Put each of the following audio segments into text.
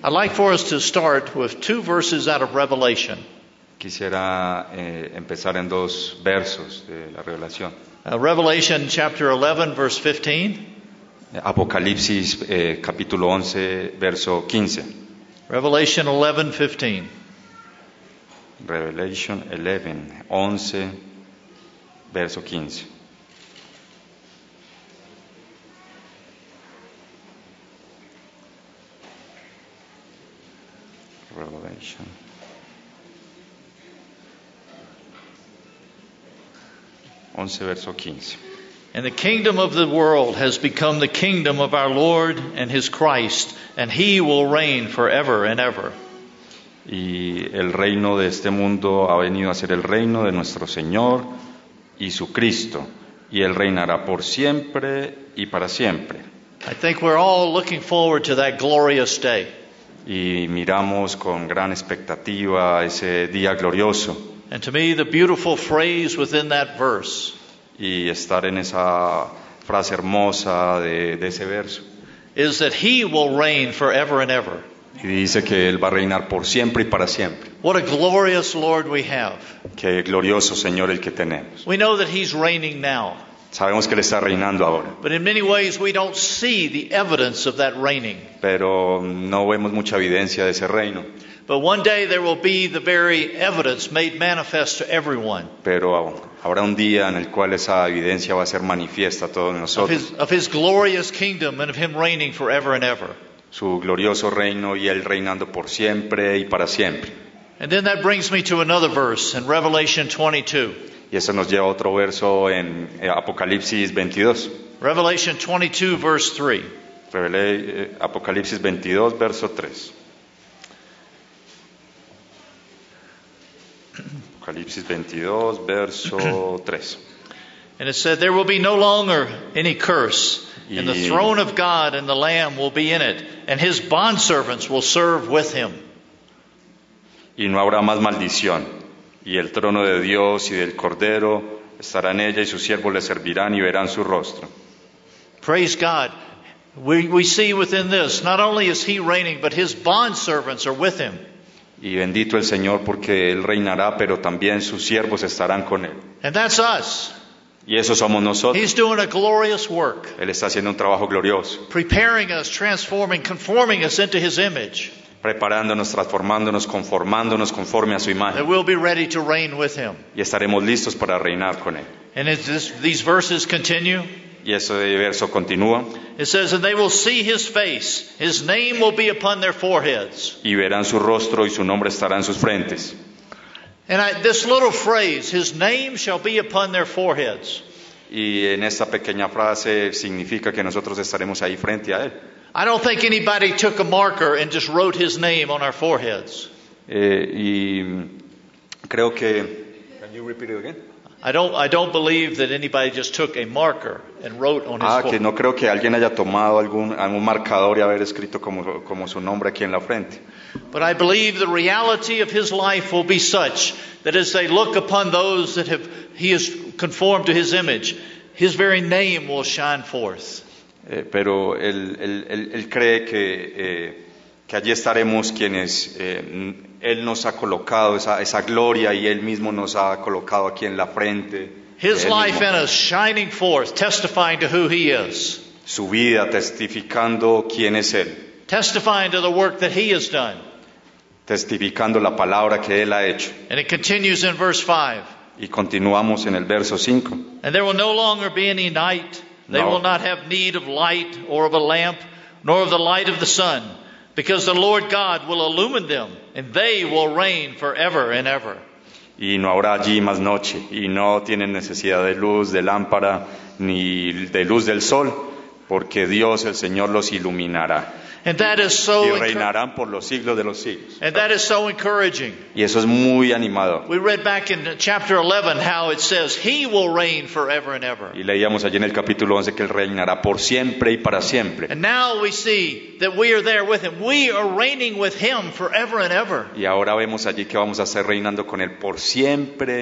I'd like for us to start with 2 verses out of Revelation. Quisiera empezar en 2 versos de la Revelación. Revelation chapter 11, verse 15. Apocalipsis capítulo 11, verso 15. Revelation 11, 15. Revelation 11, verso 15. Revelation. Verso 15. And the kingdom of the world has become the kingdom of our Lord and His Christ, and He will reign forever and ever. Y el reino de este mundo ha venido a ser el reino de nuestro Señor y su Cristo, y Él reinará por siempre y para siempre. I think we're all looking forward to that glorious day. Y miramos con gran expectativa ese día glorioso. And to me, the beautiful phrase within that verse Y estar en esa frase hermosa de ese verso. is that He will reign forever and ever. Y dice que Él va a reinar por siempre y para siempre. What a glorious Lord we have. Qué glorioso Señor el que tenemos. We know that He's reigning now, Sabemos que Él está reinando ahora, but in many ways we don't see the evidence of that reigning. pero no vemos mucha evidencia de ese reino. But one day there will be the very evidence made manifest to everyone Pero habrá un día en el cual esa evidencia va a ser manifiesta a todos nosotros. of His glorious kingdom and of Him reigning forever and ever. Su glorioso reino y Él reinando por siempre y para siempre. And then that brings me to another verse in Revelation 22. Y eso nos lleva a otro verso en Apocalipsis 22. Revelation 22, verse 3. Apocalipsis 22, verso 3. Apocalipsis 22, verso 3. And it said, there will be no longer any curse, and the Y- throne of God and the Lamb will be in it, and His bondservants will serve with Him. Y no habrá más maldición. Y el trono de Dios y del Cordero estará en ella, y sus siervos le servirán y verán su rostro. Praise God. We see within this, not only is He reigning, but His bondservants are with Him. Y bendito el Señor porque Él reinará, pero también sus siervos estarán con Él. And that's us. Y eso somos nosotros. He's doing a glorious work, Él está haciendo un trabajo glorioso, preparing us, transforming, conforming us into His image, preparándonos, transformándonos, conformándonos conforme a su that imagen. we'll be ready to reign with Him. Y estaremos listos para reinar con Él. And as these verses continue, Y ese verso continúa. it says, and they will see His face. His name will be upon their foreheads. Y verán su rostro y su nombre estará en sus frentes. And this little phrase, His name shall be upon their foreheads. Y en esta pequeña frase significa que nosotros estaremos ahí frente a Él. I don't think anybody took a marker and just wrote His name on our foreheads. Y creo que... Can you repeat it again? I don't believe that anybody just took a marker and wrote on his Que forehead. no creo que alguien haya tomado algún marcador y haber escrito como su nombre aquí en la frente. But I believe the reality of His life will be such that as they look upon those that He has conformed to His image, His very name will shine forth. Pero él cree que allí estaremos quienes Él nos ha colocado esa gloria y Él mismo nos ha colocado aquí en la frente. His Él life mismo. in us shining forth, testifying to who He is, Su vida testificando quién es Él, testifying to the work that He has done. testificando la palabra que Él ha hecho. And it continues in verse 5. Y continuamos en el verso 5. And there will no longer be any night. They No. will not have need of light or of a lamp, nor of the light of the sun, because the Lord God will illumine them, and they will reign forever and ever. Y no habrá allí más noche, y no tienen necesidad de luz, de lámpara, ni de luz del sol, porque Dios el Señor los iluminará. And that is Y so reinarán por los siglos de los siglos. encouraging. Y eso es muy animador. We read back in chapter 11 how it says He will reign forever and ever. Y leíamos allí en el capítulo 11 que Él reinará por siempre y para siempre. And now we see that we are there with Him. We are reigning with Him forever and ever. Y ahora vemos allí que vamos a estar reinando con Él por siempre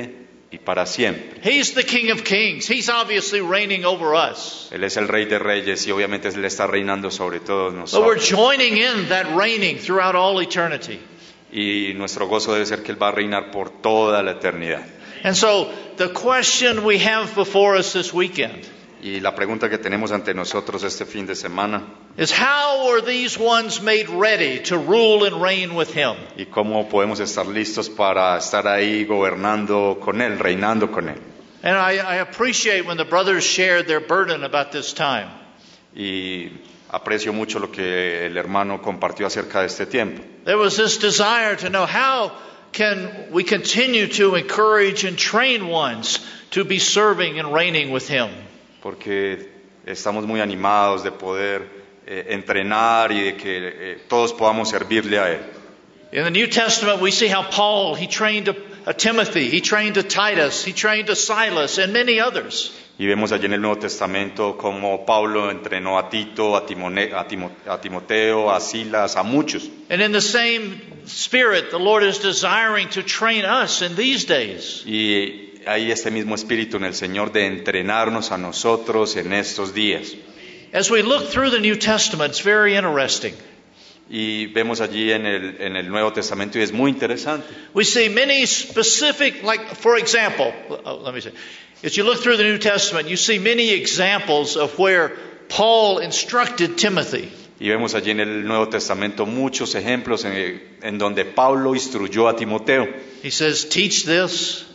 y para siempre. He's the King of Kings. He's obviously reigning over us. Él es el Rey de Reyes y obviamente Él está reinando sobre todos But we're nosotros. joining in that reigning throughout all eternity. Y nuestro gozo debe ser que Él va a reinar por toda la eternidad. And so the question we have before us this weekend Y la pregunta que tenemos ante nosotros este fin de semana, is how are these ones made ready to rule and reign with Him? y cómo podemos estar listos para estar ahí gobernando con Él, reinando con Él. And I appreciate when the brothers shared their burden about this time. Y aprecio mucho lo que el hermano compartió acerca de este tiempo. There was this desire to know how can we continue to encourage and train ones to be serving and reigning with Him. Porque estamos muy animados de poder entrenar y de que todos podamos servirle a Él. In the New Testament, we see how Paul, he trained a Timothy, he trained a Titus, he trained a Silas, and many others. Y vemos allí en el Nuevo Testamento cómo Pablo entrenó a Tito, a Timoteo, a Silas, a muchos. And in the same spirit, the Lord is desiring to train us in these days. Y hay este mismo espíritu en el Señor de entrenarnos a nosotros en estos días. As we look through the New Testament, it's very interesting. Y vemos allí en el Nuevo Testamento y es muy interesante. We see many specific, like for example, as you look through the New Testament, you see many examples of where Paul instructed Timothy. Y vemos allí en el Nuevo Testamento muchos ejemplos en donde Pablo instruyó a Timoteo. He says, teach this.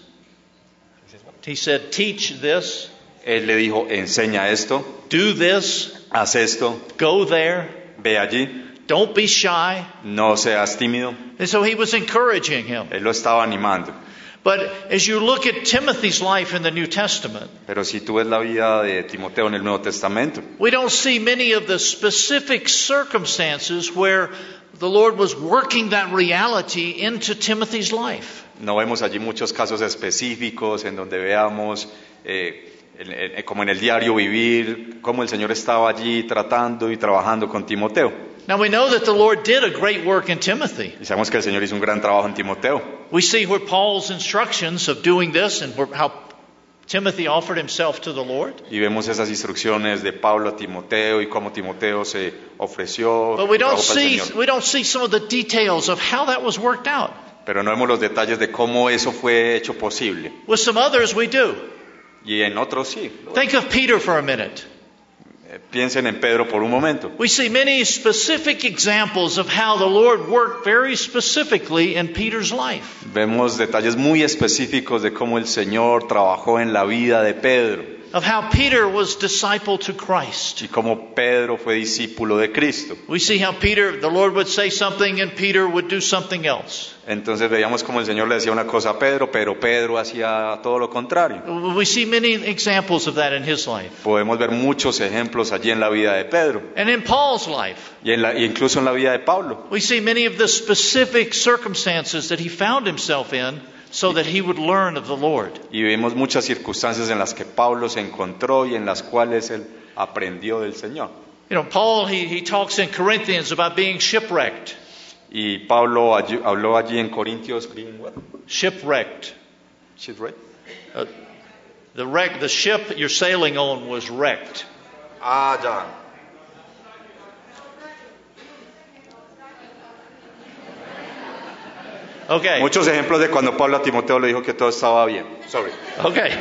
He said, teach this. Él le dijo, enseña esto, Do this. haz esto, Go there. ve allí, Don't be shy. no seas tímido. And so he was encouraging him. Él lo estaba animando. But as you look at Timothy's life in the New Testament, Pero si tú ves la vida de Timoteo en el Nuevo Testamento, we don't see many of the specific circumstances where the Lord was working that reality into Timothy's life. no vemos allí muchos casos específicos en donde veamos, como en el diario vivir, cómo el Señor estaba allí tratando y trabajando con Timoteo. Now we know that the Lord did a great work in Timothy. Y sabemos que el Señor hizo un gran trabajo en Timoteo. We see where Paul's instructions of doing this and how Timothy offered himself to the Lord. Y vemos esas instrucciones de Pablo a Timoteo y cómo Timoteo se ofreció. But we y trabajó para el Señor. don't see some of the details of how that was worked out. Pero no vemos los detalles de cómo eso fue hecho posible. With some others we do. Y en otros sí. Think of Peter for a minute. Piensen en Pedro por un momento. We see many specific examples of how the Lord worked very specifically in Peter's life. Vemos detalles muy específicos de cómo el Señor trabajó en la vida de Pedro Of how Peter was disciple to Christ. y cómo Pedro fue discípulo de Cristo. We see how the Lord would say something and Peter would do something else. Entonces veíamos cómo el Señor le decía una cosa a Pedro, pero Pedro hacía todo lo contrario. We see many examples of that in his life. Podemos ver muchos ejemplos allí en la vida de Pedro And in Paul's life, y incluso en la vida de Pablo. we see many of the specific circumstances that he found himself in so that he would learn of the Lord. Y vemos muchas circunstancias en las que Pablo se encontró y en las cuales él aprendió del Señor. You know, Paul, he talks in Corinthians about being shipwrecked. Y Pablo habló allí en Corintios, Shipwrecked. shipwreck. The ship you're sailing on was wrecked. Ya. Okay. Muchos ejemplos de cuando Pablo a Timoteo le dijo que todo estaba bien. Sorry. Okay.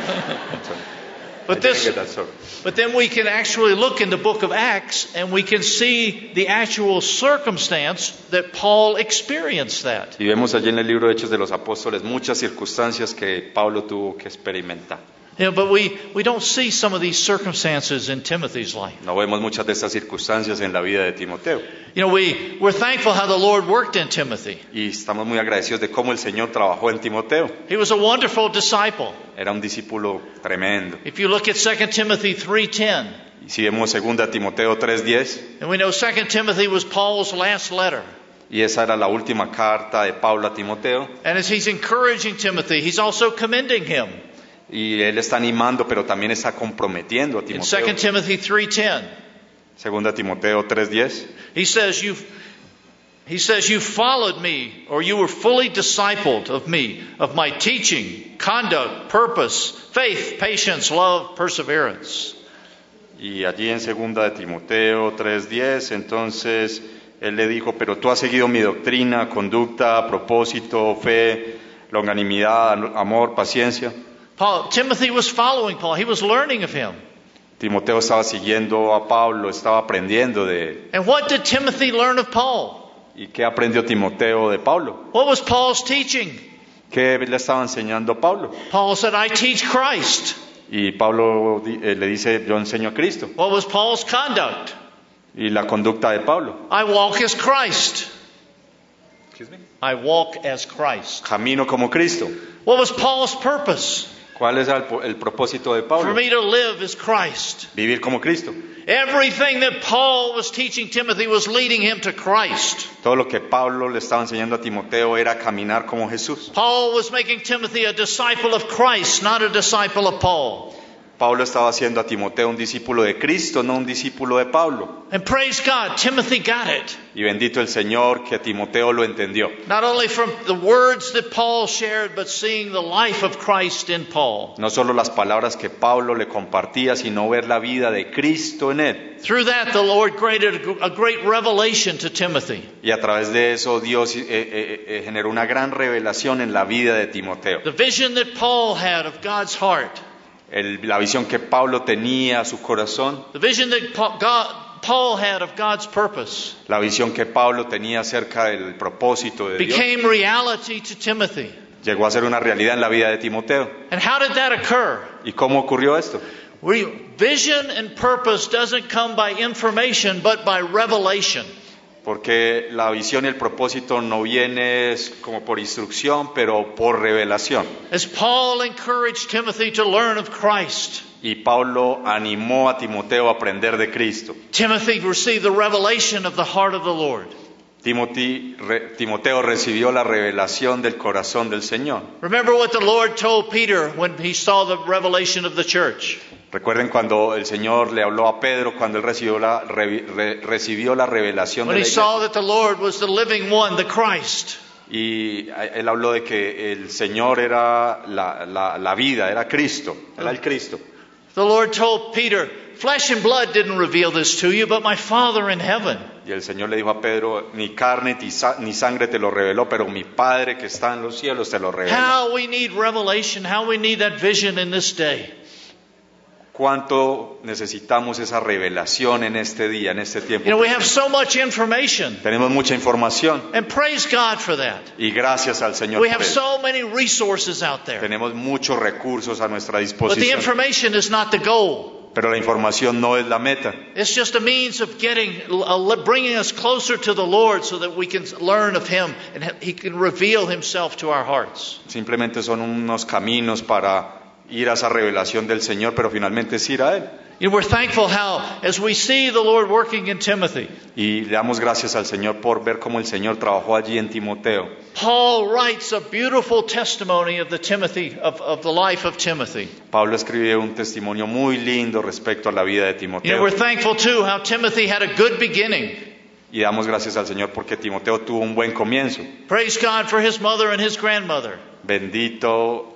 But then we can actually look in the book of Acts and we can see the actual circumstance that Paul experienced that. Y vemos allí en el libro de Hechos de los Apóstoles muchas circunstancias que Pablo tuvo que experimentar. You know, but we don't see some of these circumstances in Timothy's life. No vemos muchas de estas circunstancias en la vida de Timoteo. You know, we're thankful how the Lord worked in Timothy. Y estamos muy agradecidos de cómo el Señor trabajó en Timoteo. He was a wonderful disciple. Era un discípulo tremendo. If you look at 2 Timothy 3:10, Y si vemos 2 Timoteo 3:10, and we know 2 Timothy was Paul's last letter. y esa era la última carta de Pablo a Timoteo, And as he's encouraging Timothy, he's also commending him. y él está animando, pero también está comprometiendo a In 2 Timoteo. Timothy 3:10, 2 Timoteo 3:10, he says, He says, you followed me, or you were fully discipled of me, of my teaching, conduct, purpose, faith, patience, love, perseverance. Y allí en 2 de Timoteo 3:10, entonces él le dijo, pero tú has seguido mi doctrina, conducta, propósito, fe, longanimidad, amor, paciencia. Timothy was following Paul. He was learning of him. Timoteo estaba siguiendo a Pablo, estaba aprendiendo de él. And what did Timothy learn of Paul? ¿Y qué aprendió Timoteo de Pablo? What was Paul's teaching? ¿Qué le estaba enseñando a Pablo? Paul said, I teach Christ. Y Pablo le dice, yo enseño a Cristo. What was Paul's conduct? Y la conducta de Pablo. I walk as Christ. Excuse me? I walk as Christ. Camino como Cristo. What was Paul's purpose? ¿Cuál es el propósito de For Pablo? me to live as Christ. Vivir como Cristo. Everything that Paul was teaching Timothy was leading him to Christ. Todo lo que Pablo le estaba enseñando a Timoteo era caminar como Jesús. Paul was making Timothy a disciple of Christ, not a disciple of Paul. Pablo estaba haciendo a Timoteo un discípulo de Cristo, no un discípulo de Pablo. And praise God, Timothy got it. Y bendito el Señor que Timoteo lo entendió. Not only from the words that Paul shared, but seeing the life of Christ in Paul. No solo las palabras que Pablo le compartía, sino ver la vida de Cristo en él. Through that, the Lord granted a great revelation to Timothy. Y a través de eso Dios generó una gran revelación en la vida de Timoteo. The vision that Paul had of God's heart. La visión que Pablo tenía a su corazón. The vision that Paul had of God's purpose. La visión que Pablo tenía acerca del propósito de Dios. Became reality to Timothy. Llegó a ser una realidad en la vida de Timoteo. And how did that occur? ¿Y cómo ocurrió esto? Vision and purpose doesn't come by information, but by revelation. Porque la visión y el propósito no viene como por instrucción, pero por revelación. As Paul encouraged Timothy to learn of Christ. Y Pablo animó a Timoteo a aprender de Cristo. Timothy received the revelation of the heart of the Lord. Timoteo recibió la revelación del corazón del Señor. Remember what the Lord told Peter when he saw the revelation of the church. Recuerden cuando el Señor le habló a Pedro cuando él recibió la revelación de When la he saw iglesia. that the Lord was the living one, the Christ. Y él habló de que el Señor era la vida, era Cristo, era el Cristo. The Lord told Peter, flesh and blood didn't reveal this to you, but my Father in heaven. Y el Señor le dijo a Pedro, ni carne ni sangre te lo reveló, pero mi Padre que está en los cielos te lo reveló. How we need revelation, how we need that vision in this day. ¿Cuánto necesitamos esa revelación en este día, en este tiempo? You know, we have so much information, Tenemos mucha información and praise God for that. y gracias al Señor We por have eso. so many resources out there. Tenemos muchos recursos a nuestra But the disposición, information is not the goal. pero la información no es la meta. It's just a means of bringing us closer to the Lord so that we can learn of Him and He can reveal Himself to our hearts. Simplemente son unos caminos para ir a esa revelación del Señor, pero finalmente es ir a Él. You know, we're thankful how, as we see the Lord working in Timothy, Y le damos gracias al Señor por ver cómo el Señor trabajó allí en Timoteo. Paul writes a beautiful testimony of the life of Timothy. Pablo escribe un testimonio muy lindo respecto a la vida de You know, Timoteo. we're thankful too how Timothy had a good beginning. Y damos gracias al Señor porque Timoteo tuvo un buen comienzo. Praise God for his mother and his grandmother. Bendito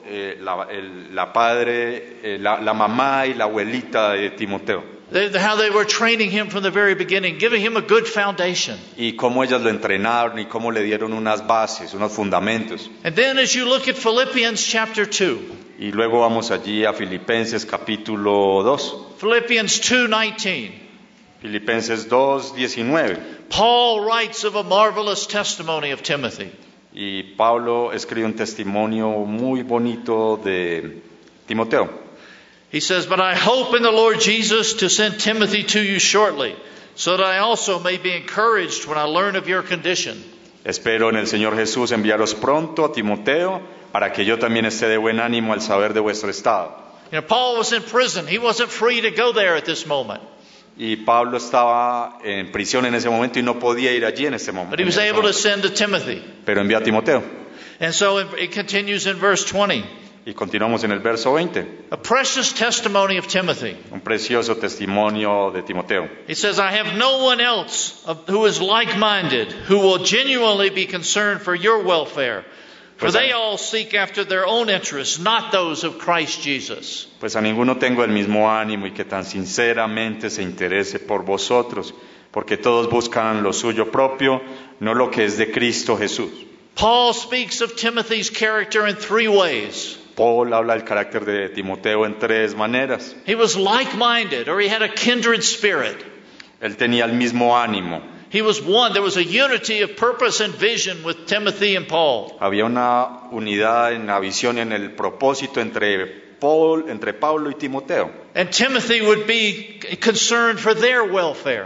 la mamá y la abuelita de Timoteo. How they were training him from the very beginning, giving him a good foundation. Y cómo ellas lo entrenaron y cómo le dieron unas bases, unos fundamentos. And then as you look at Philippians chapter 2, Y luego vamos allí a Filipenses capítulo 2. Philippians 2:19. Filipenses 2:19. Paul writes of a marvelous testimony of Timothy. Y Pablo escribe un testimonio muy bonito de Timoteo. He says, "But I hope in the Lord Jesus to send Timothy to you shortly, so that I also may be encouraged when I learn of your condition." Espero en el Señor Jesús enviaros pronto a Timoteo para que yo también esté de buen ánimo al saber de vuestro estado. You know, Paul was in prison. He wasn't free to go there at this moment. Y Pablo estaba en prisión en ese momento y no podía ir allí en ese But momento. he was able to send to Timothy. Pero envió a Timoteo. And so it continues in verse 20. Y continuamos en el verso 20. A precious testimony of Timothy. Un precioso testimonio de Timoteo. He says, I have no one else who is like-minded, who will genuinely be concerned for your welfare. For they all seek after their own interests, not those of Christ Jesus. Pues a ninguno tengo el mismo ánimo y que tan sinceramente se interese por vosotros, porque todos buscan lo suyo propio, no lo que es de Cristo Jesús. Paul speaks of Timothy's character in 3 ways. Paul habla del carácter de Timoteo en 3 maneras. He was like-minded, or he had a kindred spirit. Él tenía el mismo ánimo. He was one. There was a unity of purpose and vision with Timothy and Paul. Había una unidad en la visión y en el propósito entre Pablo y Timoteo. And Timothy would be concerned for their welfare.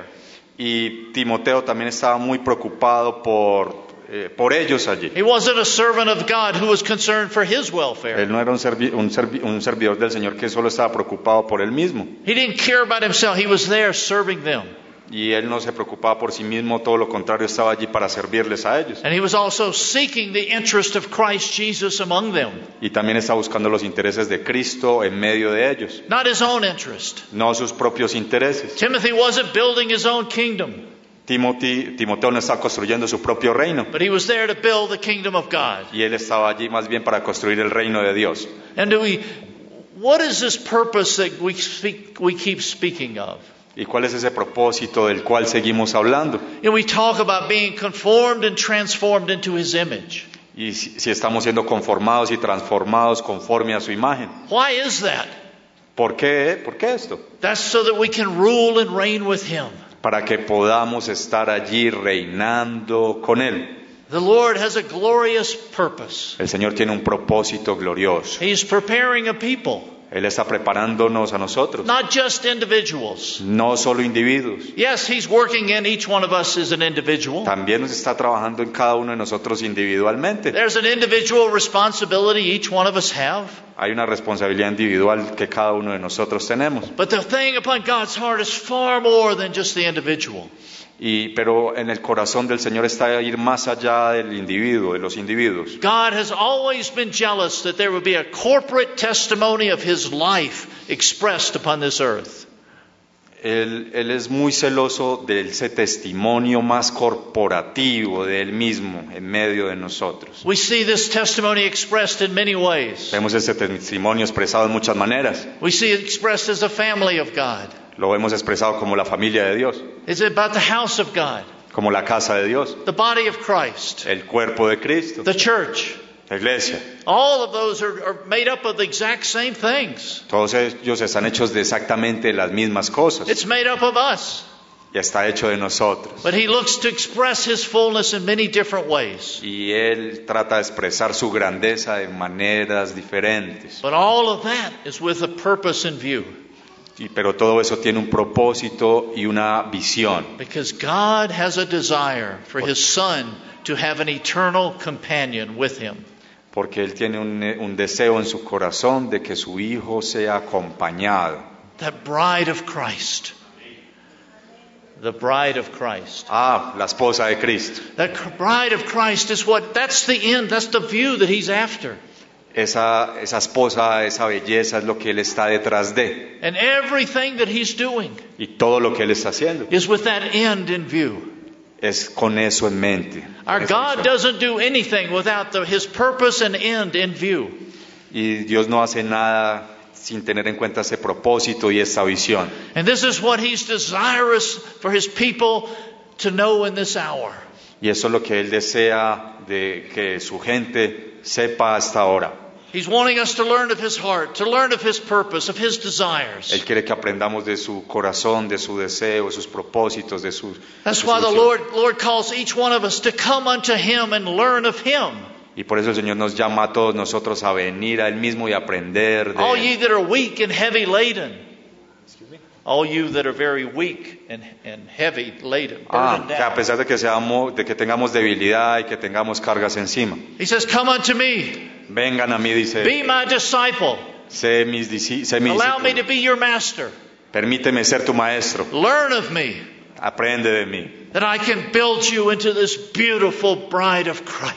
Y Timoteo también estaba muy preocupado por ellos allí. He wasn't a servant of God who was concerned for his welfare. Él no era un servidor del Señor que solo estaba preocupado por él mismo. He didn't care about himself. He was there serving them. Y él no se preocupaba por sí mismo, todo lo contrario, estaba allí para servirles a ellos. And he was also seeking the interest of Christ Jesus among them. Y también estaba buscando los intereses de Cristo en medio de ellos, Not his own interest. no sus propios intereses. Timothy wasn't building his own kingdom, Timoteo no estaba construyendo su propio reino, but he was there to build the kingdom of God. y él estaba allí más bien para construir el reino de Dios. And what is this purpose that we keep speaking of? ¿Y cuál es ese propósito del cual seguimos hablando? And we talk about being conformed and transformed into his image. Y si estamos siendo conformados y transformados conforme a su imagen. Why is that? ¿Por qué? ¿Por qué esto? That's so that we can rule and reign with him. Para que podamos estar allí reinando con él. The Lord has a glorious purpose. El Señor tiene un propósito glorioso. He's preparing a people. Él está preparándonos a nosotros, Not just individuals. no solo individuos. Yes, he's working in each one of us as an individual. También nos está trabajando en cada uno de nosotros individualmente. There's an individual responsibility each one of us have. Hay una responsabilidad individual que cada uno de nosotros tenemos. But the thing upon God's heart is far more than just the individual. Pero en el corazón del Señor está ir más allá del individuo, de los individuos. God has always been jealous that there would be a corporate testimony of his life expressed upon this earth. Él es muy celoso de ese testimonio más corporativo de Él mismo en medio de nosotros. We see this testimony expressed in many ways. Vemos ese testimonio expresado en muchas maneras. We see it expressed as a family of God. Lo vemos expresado como la familia de Dios, It's about the house of God, como la casa de Dios, the body of Christ, el cuerpo de Cristo, the church. la iglesia. All of those are made up of the exact same things. Todos ellos están hechos de exactamente las mismas cosas. It's made up of us. Y está hecho de nosotros. But he looks to express his fullness in many different ways. Y Él trata de expresar su grandeza de maneras diferentes. But all of that is with a purpose in view. Pero todo eso tiene un propósito y una visión. Because God has a desire for his son to have an eternal companion with him. Porque Él tiene un deseo en su corazón de que su Hijo sea acompañado. That bride of Christ. The bride of Christ. La esposa de Cristo. That bride of Christ is that's the end, that's the view that he's after. Esa esposa, esa belleza es lo que Él está detrás de. And everything that he's doing Y todo lo que Él está haciendo is with that end in view. es con eso en mente. Our God doesn't do anything without his purpose and end in view. Y Dios no hace nada sin tener en cuenta ese propósito y esa visión. And this is what he's desirous for his people to know in this hour. Y eso es lo que Él desea de que su gente sepa hasta ahora. He's wanting us to learn of his heart, to learn of his purpose, of his desires. Él quiere que aprendamos de su corazón, de su deseo, de sus propósitos, de sus... That's why the Lord calls each one of us to come unto him and learn of him. Y por eso el Señor nos llama a todos nosotros a venir a Él mismo y aprender de All Él. ye that are weak and heavy laden. All you that are very weak and heavy laden, burdened Que a down. pesar de que tengamos debilidad y que tengamos cargas encima. He says, come unto me, Vengan a mí, dice, be my disciple. sé mi Allow me discípulo. to be your master. Permíteme ser tu maestro. Learn of me, Aprende de mí. that I can build you into this beautiful bride of Christ.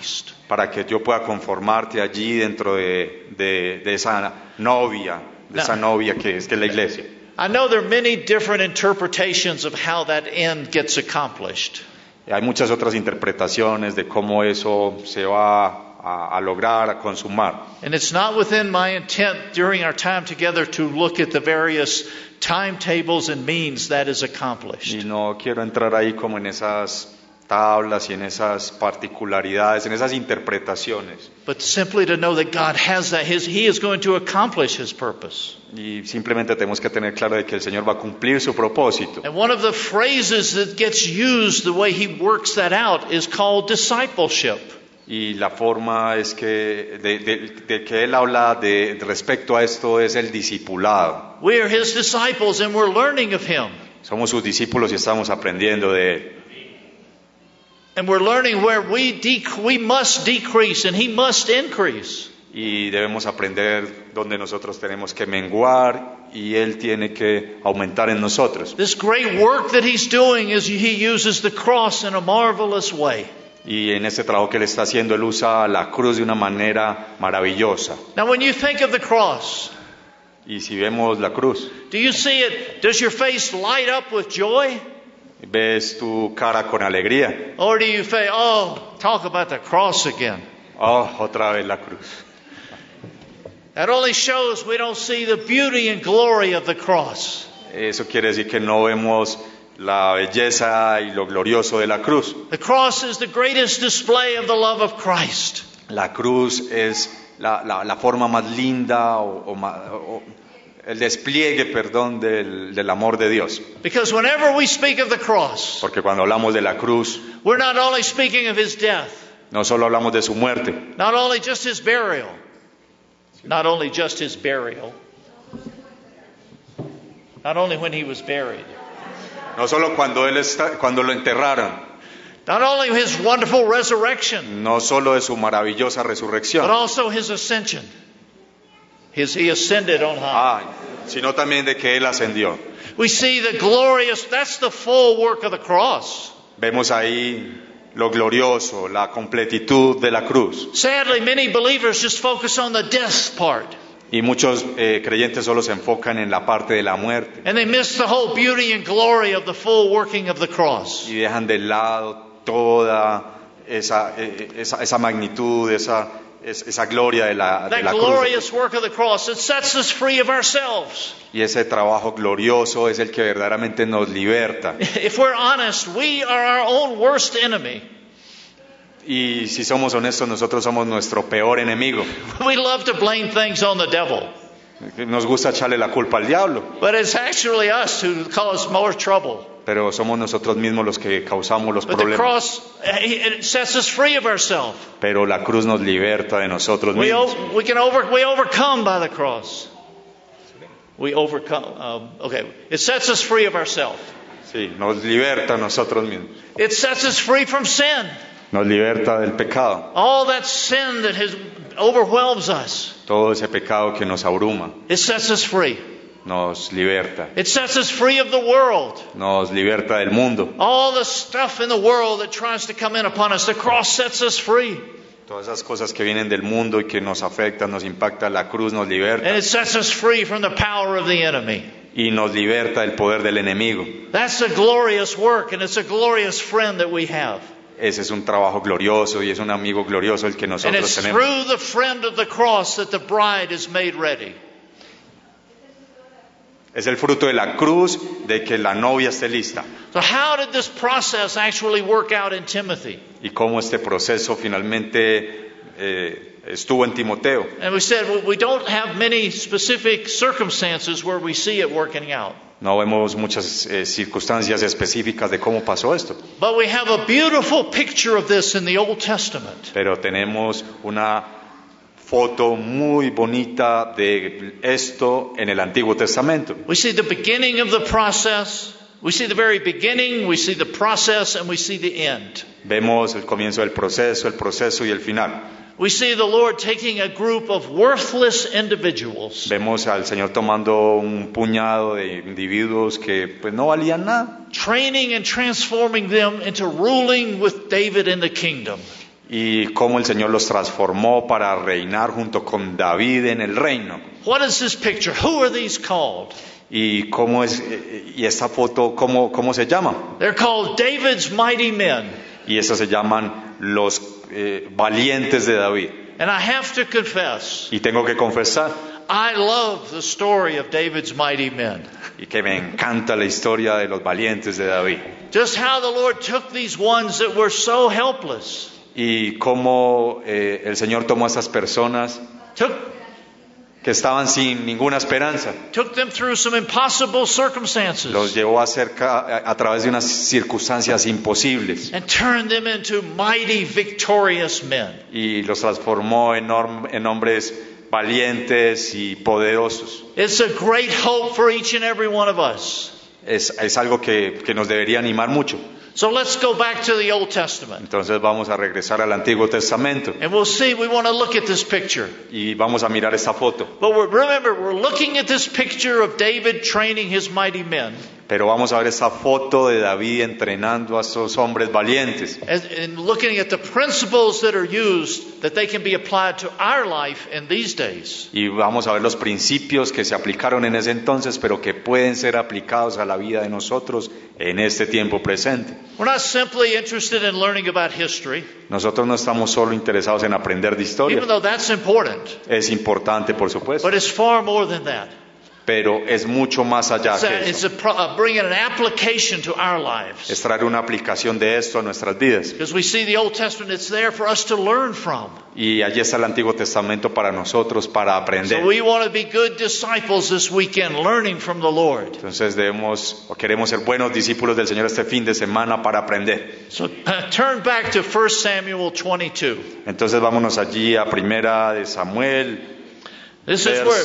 para que yo pueda conformarte allí dentro de esa novia, que es la iglesia. I know there are many different interpretations of how that end gets accomplished. Hay muchas otras interpretaciones de cómo eso se va a lograr, a consumar. And it's not within my intent during our time together to look at the various timetables and means that is accomplished. Y no quiero entrar ahí como en esas tablas y en esas particularidades, en esas interpretaciones. But simply to know that God has that, He is going to accomplish His purpose. Y simplemente tenemos que tener claro de que el Señor va a cumplir su propósito. And one of the phrases that gets used, the way He works that out, is called discipleship. Y la forma es que de que él habla de respecto a esto es el discipulado. We are His disciples and we're learning of Him. Somos sus discípulos y estamos aprendiendo de él. And we're learning where we must decrease and He must increase. Y debemos aprender donde nosotros tenemos que menguar y él tiene que aumentar en nosotros. This great work that He's doing is He uses the cross in a marvelous way. Y en este trabajo que él está haciendo, él usa la cruz de una manera maravillosa. Now when you think of the cross, Y si vemos la cruz, do you see it? Does your face light up with joy? ves tu cara con alegría. Or do you say, oh, talk about the cross again? Oh, otra vez la cruz. That only shows we don't see the beauty and glory of the cross. Eso quiere decir que no vemos la belleza y lo glorioso de la cruz. The cross is the greatest display of the love of Christ. La cruz es la forma más linda o el despliegue, perdón, del amor de Dios. Because whenever we speak of the cross, Porque cuando hablamos de la cruz, we're not only speaking of His death, no solo hablamos de su muerte, not only just His burial, not only just His burial, not only when He was buried, no solo cuando lo enterraron, not only His wonderful resurrection, no solo de su maravillosa but resurrección, also His ascension. He ascended on high. sino también de que él ascendió. We see the glorious, that's the full work of the cross. Vemos ahí lo glorioso, la completitud de la cruz. Sadly, many believers just focus on the death part. Y muchos creyentes solo se enfocan en la parte de la muerte And they miss the whole beauty and glory of the full working of the cross. y dejan de lado toda esa magnitud, esa gloria de la That cruz. glorious work of the cross, it sets us free of ourselves. Y ese trabajo glorioso es el que verdaderamente nos liberta. If we're honest, we are our own worst enemy. Y si somos honestos, nosotros somos nuestro peor enemigo. We love to blame things on the devil, Nos gusta echarle la culpa al diablo, but it's actually us who cause more trouble. pero somos nosotros mismos los que causamos los But the problemas. cross, it sets us free of ourselves. Pero la cruz nos liberta de nosotros We mismos. overcome by the cross. We overcome. It sets us free of ourselves. Sí, nos liberta a nosotros mismos. It sets us free from sin. Nos liberta del pecado. All that sin that overwhelms us. Todo ese pecado que nos abruma, It sets us free. nos liberta. It sets us free of the world. Nos liberta del mundo. All the stuff in the world that tries to come in upon us. The cross sets us free. Todas esas cosas que vienen del mundo y que nos afectan, nos impactan, la cruz nos liberta. And it sets us free from the power of the enemy. Y nos liberta del poder del enemigo. That's a glorious work, and it's a glorious friend that we have. Ese es un trabajo glorioso y es un amigo glorioso el que And nosotros it's tenemos. through the friend of the cross that the bride is made ready. Es el fruto de la cruz de que la novia esté lista. So how did this process actually work out in Timothy? Y cómo este proceso finalmente estuvo en Timoteo. And we said we don't have many specific circumstances where we see it working out. No vemos muchas circunstancias específicas de cómo pasó esto, But we have a beautiful picture of this in the Old Testament. pero tenemos una foto muy bonita de esto en el Antiguo Testamento. We see the beginning of the process. We see the very beginning, we see the process, and we see the end. Vemos el comienzo del proceso, el proceso y el final. We see the Lord taking a group of worthless individuals Vemos al Señor tomando un puñado de individuos que pues no valían nada training and transforming them into ruling with David in the kingdom. y cómo el Señor los transformó para reinar junto con David en el reino. What is this picture? Who are these called? Y cómo es, y esta foto, ¿cómo se llama? They're called David's mighty men. Y esas se llaman los valientes de David. And I have to confess, Y tengo que confesar, I love the story of David's mighty men. y que me encanta la historia de los valientes de David. Just how the Lord took these ones that were so helpless, Y cómo el Señor tomó a estas personas took que estaban sin ninguna esperanza, them through some impossible circumstances, los llevó a través de unas circunstancias imposibles and turned them into mighty, victorious men. y los transformó en hombres valientes y poderosos. It's a great hope for each and every one of us. Es algo que nos debería animar mucho. So let's go back to the Old Testament. Entonces vamos a regresar al Antiguo Testamento And we'll see, we want to look at this picture. y vamos a mirar esta foto. But remember, we're looking at this picture of David training his mighty men. Pero vamos a ver esta foto de David entrenando a esos hombres valientes And looking at the principles that are used, that they can be applied to our life in these days. y vamos a ver los principios que se aplicaron en ese entonces, pero que pueden ser aplicados a la vida de nosotros en este tiempo presente. We're not simply interested in learning about history, Nosotros no estamos solo interesados en aprender de historia, even though that's important, es importante por supuesto, but it's far more than that. pero es mucho más allá que It's eso. bringing an application to our lives. Es traer una aplicación de esto a nuestras vidas. Because we see the Old Testament, it's there for us to learn from. Y allí está el Antiguo Testamento para nosotros, para So aprender. we want to be good disciples this weekend, learning from the Lord. Entonces queremos ser buenos discípulos del Señor este fin de semana para aprender. So turn back to 1 Samuel 22. Entonces vámonos allí a Primera de Samuel, This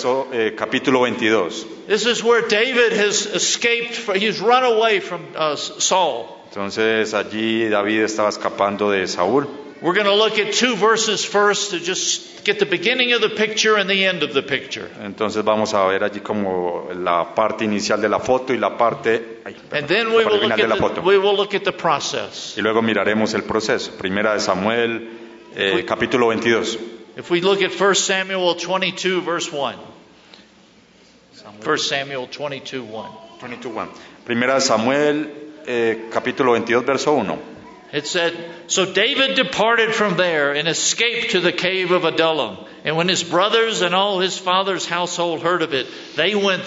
is capítulo 22. where David has escaped. He's run away from Saul. Entonces allí David estaba escapando de Saúl. We're going to look at two verses first to just get the beginning of the picture and the end of the picture. Entonces vamos a ver allí como la parte inicial de la foto y la parte, And then la parte final de la foto. we will look at the process. Y luego miraremos el proceso. Primera de Samuel, capítulo 22. If we look at 1 Samuel 22, verse 1. 1 Samuel 22, 1. 22:1. Primera de Samuel, capítulo 22, verso 1. It said, So David departed from there and escaped to the cave of Adullam. And when his brothers and all his father's household heard of it, they went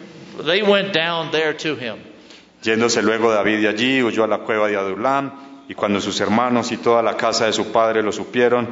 down there to him. Yéndose luego David de allí, huyó a la cueva de Adulam, y cuando sus hermanos y toda la casa de su padre lo supieron,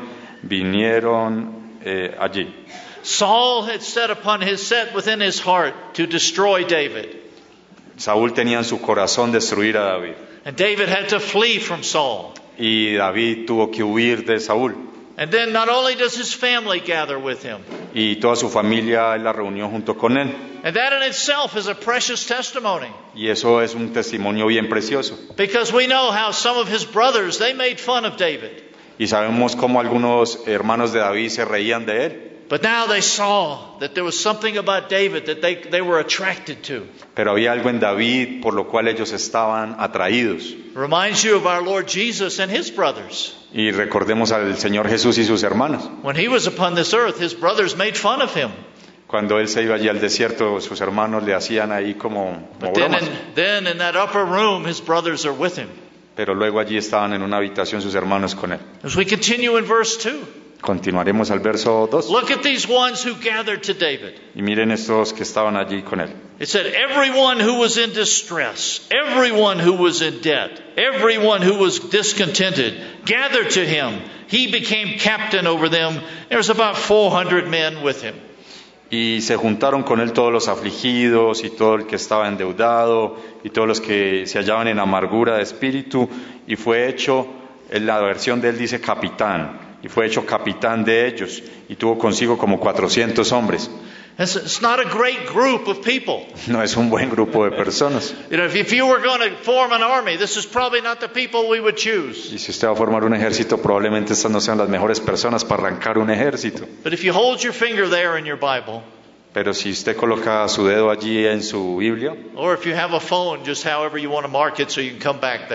vinieron allí. Saul had set within his heart to destroy David. Saúl tenía en su corazón destruir a David, And David had to flee from Saul. y David tuvo que huir de Saúl. And then not only does his family gather with him, Y toda su familia él la reunió junto con él. and that in itself is a precious testimony. Y eso es un testimonio bien precioso. Because we know how some of his brothers, they made fun of David. Y sabemos cómo algunos hermanos de David se reían de él. But now they saw that there was something about David that they were attracted to. Pero había algo en David por lo cual ellos estaban atraídos. It reminds you of our Lord Jesus and his brothers. Y recordemos al Señor Jesús y sus hermanos. When he was upon this earth, his brothers made fun of him. Cuando él se iba allí al desierto, sus hermanos le hacían ahí como But bromas. then in that upper room, his brothers are with him. Pero luego allí estaban en una habitación sus hermanos con él. As we continue in verse 2, Continuaremos al verso 2. look at these ones who gathered to David. Y miren estos que estaban allí con él. It said, everyone who was in distress, everyone who was in debt, everyone who was discontented, gathered to him. He became captain over them. There's about 400 men with him. Y se juntaron con él todos los afligidos y todo el que estaba endeudado y todos los que se hallaban en amargura de espíritu, y fue hecho, en la versión de él dice capitán, y fue hecho capitán de ellos, y tuvo consigo como 400 hombres. It's not a great group of people. No es un buen grupo de personas. You know, if you were going to form an army, this is probably not the people we would choose. Y si usted va a formar un ejército, probablemente estas no sean las mejores personas para arrancar un ejército. But if you hold your finger there in your Bible, Pero si usted coloca su dedo allí en su Biblia, or if you have a phone, just however you want to mark it so you can come back there.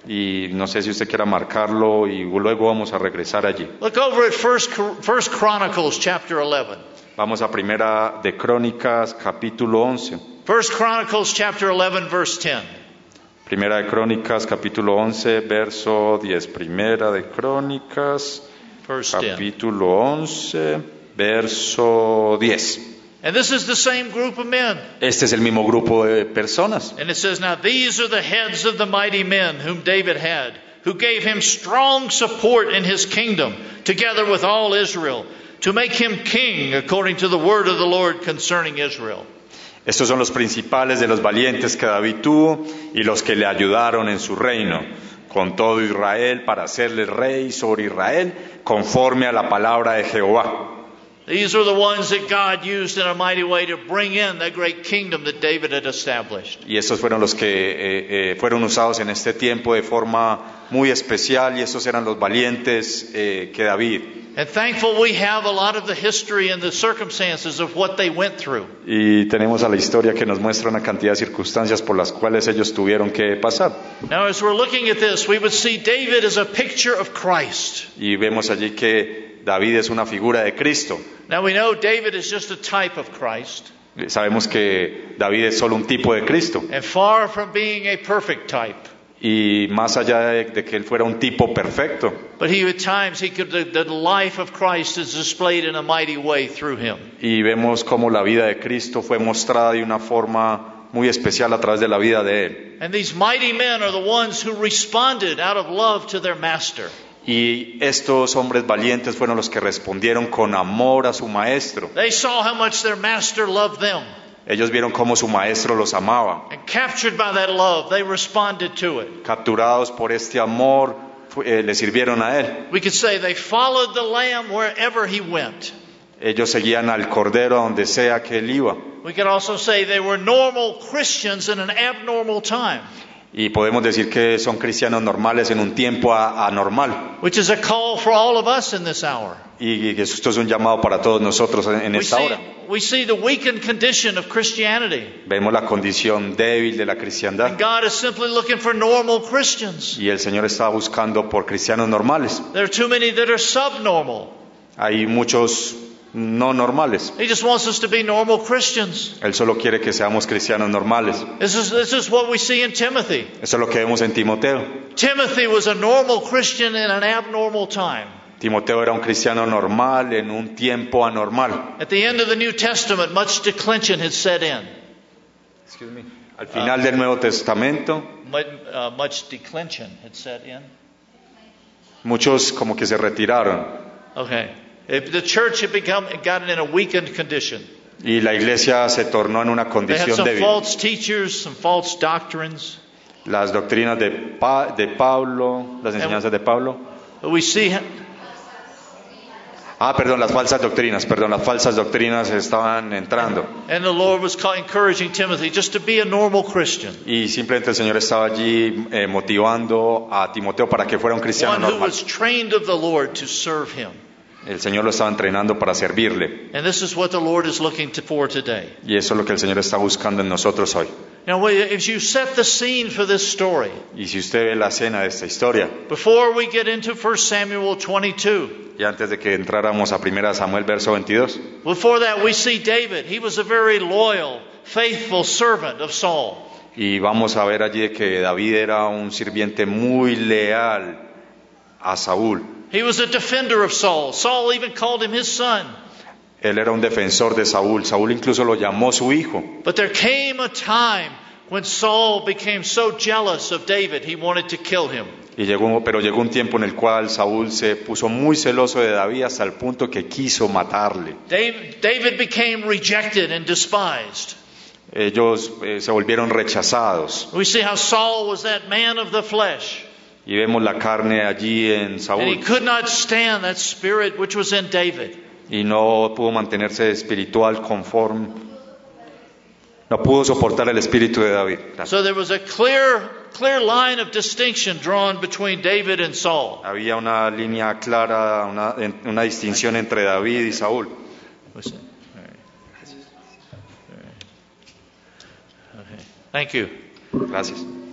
y no sé si usted quiera marcarlo y luego vamos a regresar allí. Look over at First Chronicles chapter 11. Vamos a Primera de Crónicas, capítulo 11. First Chronicles chapter 11, verse 10. Primera de Crónicas, capítulo 11, verso 10. Primera de Crónicas, Verse 10. capítulo 11, verso 10. And this is the same group of men. Este es el mismo grupo de personas. And it says, now these are the heads of the mighty men whom David had, who gave him strong support in his kingdom, together with all Israel, to make him king according to the word of the Lord concerning Israel. Estos son los principales de los valientes que David tuvo y los que le ayudaron en su reino, con todo Israel, para hacerle rey sobre Israel, conforme a la palabra de Jehová. These are the ones that God used in a mighty way to bring in that great kingdom that David had established. Y estos fueron los que fueron usados en este tiempo de forma muy especial, y estos eran los valientes que David. And thankful we have a lot of the history and the circumstances of what they went through. Y tenemos a la historia que nos muestra una cantidad de circunstancias por las cuales ellos tuvieron que pasar. Now as we're looking at this, we would see David as a picture of Christ. Y vemos allí que David es una figura de Cristo. Now we know David is just a type of Christ. Sabemos que David es solo un tipo de Cristo. And far from being a perfect type. Y más allá de que él fuera un tipo perfecto, But he at times the life of Christ is displayed in a mighty way through him. y vemos cómo la vida de Cristo fue mostrada de una forma muy especial a través de la vida de él. And these mighty men are the ones who responded out of love to their master. Y estos hombres valientes fueron los que respondieron con amor a su maestro. They saw how much their master loved them. Ellos vieron cómo su maestro los amaba. And captured by that love, they responded to it. Capturados por este amor, le sirvieron a él. We could say they followed the Lamb wherever he went. Ellos seguían al Cordero a donde sea que él iba. We could also say they were normal Christians in an abnormal time. Y podemos decir que son cristianos normales en un tiempo anormal. Which is a call for all of us in this hour. Y esto es un llamado para todos nosotros en esta hora. We see the weakened condition of Christianity. Vemos la condición débil de la cristiandad. And God is simply looking for normal Christians. Y el Señor está buscando por cristianos normales. There are too many that are subnormal. Hay muchos no normales. He just wants us to be normal Christians. Él solo quiere que seamos cristianos normales. This is what we see in Timothy. Eso es lo que vemos en Timoteo. Timothy was a normal Christian in an abnormal time. Timoteo era un cristiano normal en un tiempo anormal. At the end of the New Testament, much declension had set in. Al final del Nuevo Testamento, Much declension had set in. muchos como que se retiraron. Okay. The church had gotten in a weakened condition. Y la iglesia se tornó en una They had condición some débil. false teachers, some false doctrines. Las doctrinas de Pablo, las enseñanzas de Pablo. But we see Las falsas doctrinas estaban entrando. and the Lord was encouraging Timothy just to be a normal Christian. Y simplemente el Señor estaba allí motivando a Timoteo para que fuera un cristiano One who normal. was trained of the Lord to serve him. El Señor lo estaba entrenando para servirle. And this is what the Lord is looking for today. Y eso es lo que el Señor está buscando en nosotros hoy. Now, if you set the scene for this story, Y si usted ve la escena de esta historia, before we get into 1 Samuel 22, y antes de que entráramos a 1 Samuel verso 22, before that we see David. He was a very loyal, faithful servant of Saul. y vamos a ver allí que David era un sirviente muy leal a Saúl. He was a defender of Saul. Saul even called him his son. Él era un defensor de Saúl. Saúl incluso lo llamó su hijo. But there came a time when Saul became so jealous of David, he wanted to kill him. Pero llegó un tiempo en el cual Saúl se puso muy celoso de David hasta el punto que quiso matarle. David became rejected and despised. Ellos se volvieron rechazados. We see how Saul was that man of the flesh. Y vemos la carne allí en And he Saúl. could not stand that spirit which was in David. Y no pudo mantenerse espiritual conforme. No pudo soportar el espíritu de David. So there was a clear line of distinction drawn between David and Saul. Había una línea clara, una distinción entre David y Saúl. What's that? All right. All right. Okay. Thank you. Gracias.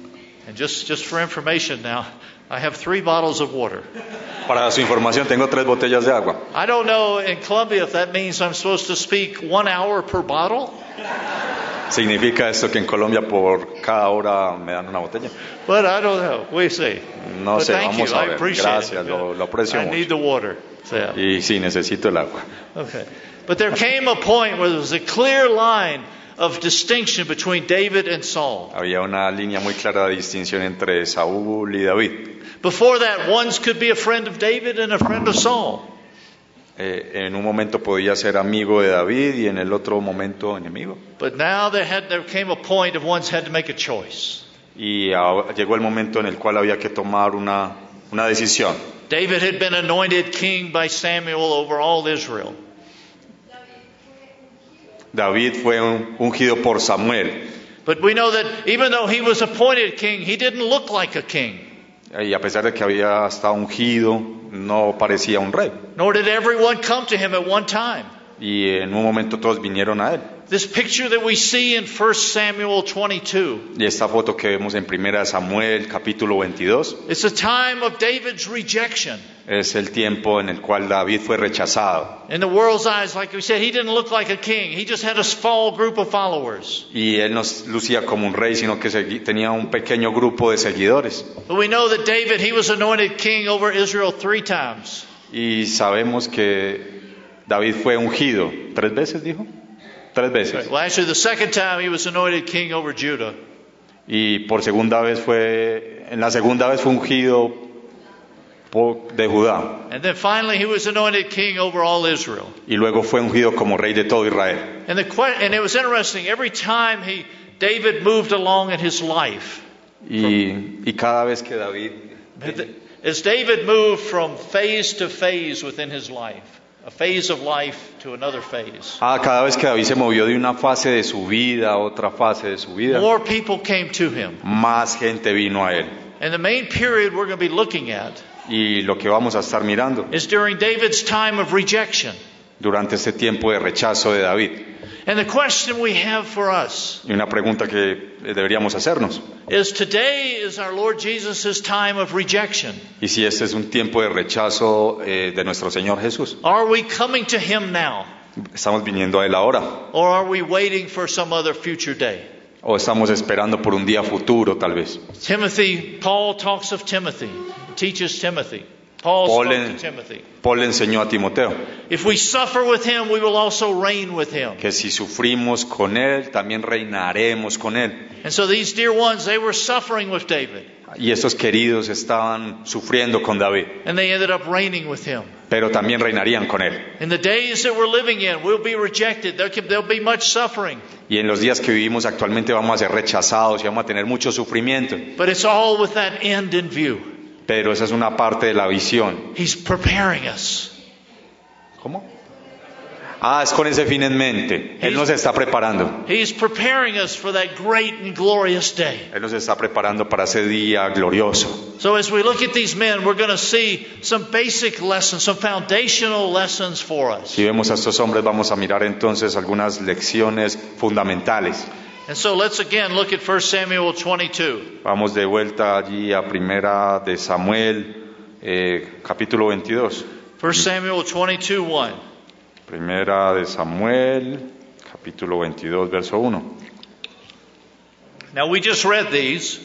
And just for information now, I have 3 bottles of water. Para su información, tengo 3 botellas de agua. I don't know in Colombia if that means I'm supposed to speak 1 hour per bottle. ¿Significa esto que en Colombia por cada hora me dan una botella? But I don't know. We see. No But sé, thank vamos you. a I ver. appreciate Gracias, it. lo aprecio I need mucho. the water. So, Y sí, necesito el agua. okay. But there came a point where there was a clear line of distinction between David and Saul. Había una línea muy clara de distinción entre Saúl y David. Before that, one could be a friend of David and a friend of Saul. En un momento podía ser amigo de David y en el otro momento enemigo. But now there came a point of one's had to make a choice. Y llegó el momento en el cual había que tomar una decisión. David had been anointed king by Samuel over all Israel. David fue ungido por Samuel. But we know that even though he was appointed king, he didn't look like a king. Y a pesar de que había estado ungido, no parecía un rey. Nor did everyone come to him at one time. Y en un momento todos vinieron a él. This picture that we see in 1 Samuel 22, Y esta foto que vemos en 1 Samuel capítulo 22 it's a time of David's rejection. es el tiempo en el cual David fue rechazado. In the world's eyes, like we said, he didn't look like a king. He just had a small group of followers. Y él no lucía como un rey, sino que tenía un pequeño grupo de seguidores. But we know that David, he was anointed king over Israel 3 times. Y sabemos que David fue ungido. ¿3 veces dijo? 3 veces. Well, actually, the second time he was anointed king over Judah. Y en la segunda vez fue ungido de Judá. And then finally he was anointed king over all Israel. Y luego fue ungido como rey de todo Israel. And it was interesting, every time David moved along in his life, Y cada vez que David as David moved from phase to phase within his life, a phase of life to another phase, cada vez que David se movió de una fase de su vida a otra fase de su vida, more people came to him. más gente vino a él. And the main period we're going to be looking at Y lo que vamos a estar mirando is during David's time of rejection. durante este tiempo de rechazo de David. And the question we have for us Y una pregunta que deberíamos hacernos. is, today is our Lord Jesus' time of rejection. Y si este es un tiempo de rechazo de nuestro Señor Jesús. Are we coming to Him now? ¿Estamos viniendo a Él ahora? Or are we waiting for some other future day? ¿O estamos esperando por un día futuro tal vez? Paul talks of Timothy, teaches Timothy. Paul spoke to Timothy. Paul le enseñó a Timoteo If we suffer with him, we will also reign with him. que si sufrimos con Él, también reinaremos con Él. And so these dear ones, they were suffering with David. Y estos queridos estaban sufriendo con David, And they ended up reigning with him. pero también reinarían con Él. In the days that we're living in, we'll be rejected. There'll be much suffering. Y en los días que vivimos actualmente vamos a ser rechazados y vamos a tener mucho sufrimiento. But it's all with that end in view. Pero esa es una parte de la visión. He's preparing us. ¿Cómo? Es con ese fin en mente. Él nos está preparando. He's preparing us for that great and glorious day. Él nos está preparando para ese día glorioso. So as we look at these men, we're going to see some basic lessons, some foundational lessons for us. Si vemos a estos hombres, vamos a mirar entonces algunas lecciones fundamentales. And so let's again look at 1 Samuel 22. Vamos de vuelta allí a 1 de Samuel, capítulo 22. 1 Samuel 22:1. 1 de Samuel, capítulo 22, verso 1. Now we just read these,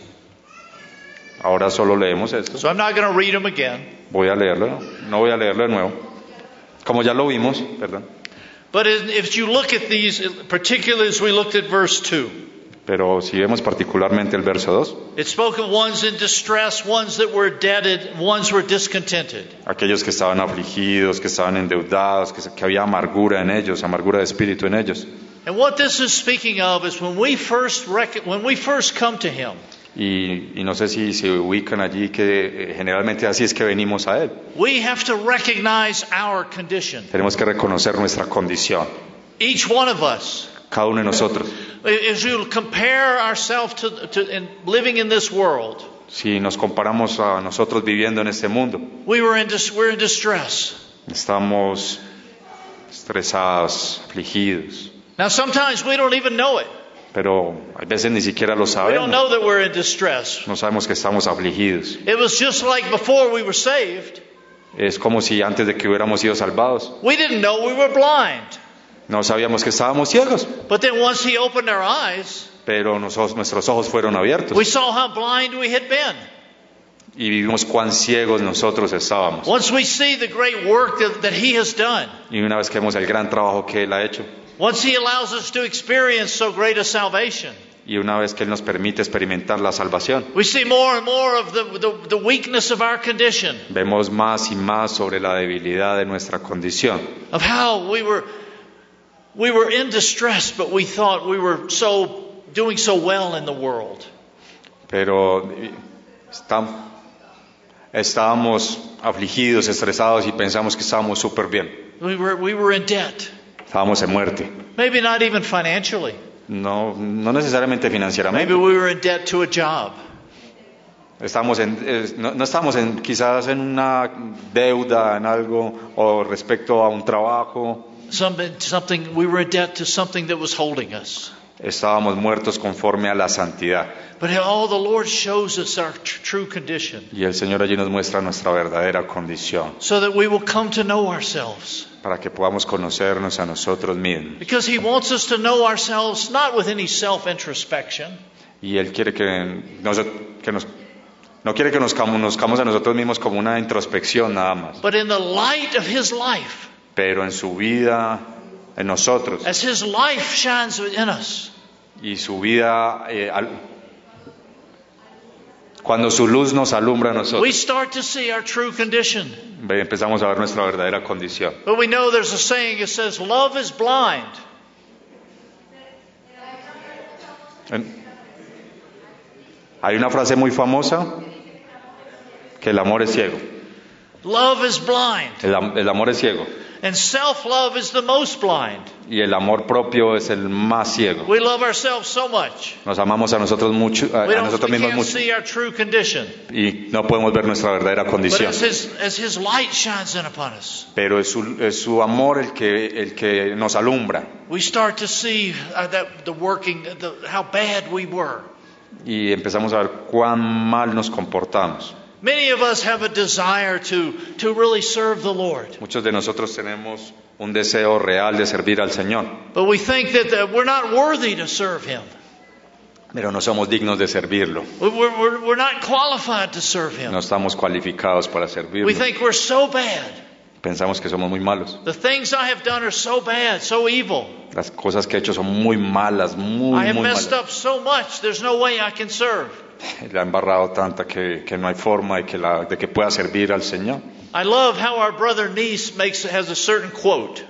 Ahora solo leemos esto. so I'm not going to read them again. Voy a leerlo, no voy a leerlo de nuevo. Como ya lo vimos, perdón. But if you look at these, particularly as we looked at verse 2, Pero si vemos particularmente el verso 2, it spoke of ones in distress, ones that were indebted, ones were discontented. aquellos que estaban afligidos, que estaban endeudados, que había amargura en ellos, amargura de espíritu en ellos. And what this is speaking of is when we first come to Him, Y no sé si se ubican allí que generalmente así es que venimos a Él. we have to recognize our condition. Tenemos que reconocer nuestra condición, Each one of us. cada uno de nosotros. If you compare ourselves to living in this world, Si nos comparamos a nosotros viviendo en este mundo, we're in distress. estamos estresados, afligidos. Now sometimes we don't even know it. pero a veces ni siquiera lo We don't sabemos. know that we're in distress. No sabemos que estamos afligidos. It was just like before we were saved. Es como si antes de que hubiéramos sido salvados, We didn't know we were blind. no sabíamos que estábamos ciegos, But then once He opened our eyes, pero nuestros ojos fueron abiertos we saw how blind we had been. y vimos cuán ciegos nosotros estábamos. Once we see the great work that He has done, Y una vez que vemos el gran trabajo que Él ha hecho, once He allows us to experience so great a salvation, y una vez que Él nos permite experimentar la salvación, we see more and more of the weakness of our condition, vemos más y más sobre la debilidad de nuestra condición, of how we were in distress, but we thought we were doing so well in the world. pero estábamos afligidos, estresados y pensamos que estábamos súper bien. We were in debt, Estábamos en muerte. maybe not even financially. No necesariamente Maybe financieramente. we were in debt to a job. No estamos quizás en una deuda, en algo, o respecto a un trabajo. Something we were in debt to something that was holding us. Estábamos muertos conforme a la santidad. But the Lord shows us our true condition, Y el Señor allí nos muestra nuestra verdadera condición, so that we will come to know ourselves. para que podamos conocernos a nosotros mismos. Because He wants us to know ourselves not with any self-introspection, Y Él quiere no quiere que nos conozcamos a nosotros mismos como una introspección nada más, but in the light of His life. pero en su vida, en nosotros, As His life shines within us, y su vida, cuando su luz nos alumbra a we nosotros, start to see our true condition. empezamos a ver nuestra verdadera condición. But we know there's a saying that says, love is blind. Hay una frase muy famosa, que el amor es ciego. Love is blind. El amor es ciego. And self-love is the most blind. Y el amor propio es el más ciego. We love ourselves so much. Nos amamos a nosotros mucho, a We nosotros mismos can't mucho, see our true condition. y no podemos ver nuestra verdadera But condición. as His light shines in upon us, Pero es su amor el que nos alumbra, we start to see how bad we were. y empezamos a ver cuán mal nos comportamos. Many of us have a desire to really serve the Lord. Muchos de nosotros tenemos un deseo real de servir al Señor, But we think that we're not worthy to serve Him. pero no somos dignos de servirlo. We're not qualified to serve Him. No estamos cualificados para We servirlo. think we're so bad. Pensamos que somos muy malos. The things I have done are so bad, so evil. Las cosas que he hecho son muy malas, I muy have messed malas. up so much, there's no way I can serve. La he embarrado tanta que no hay forma de que pueda servir al Señor. I love how our brother Nice has a certain quote.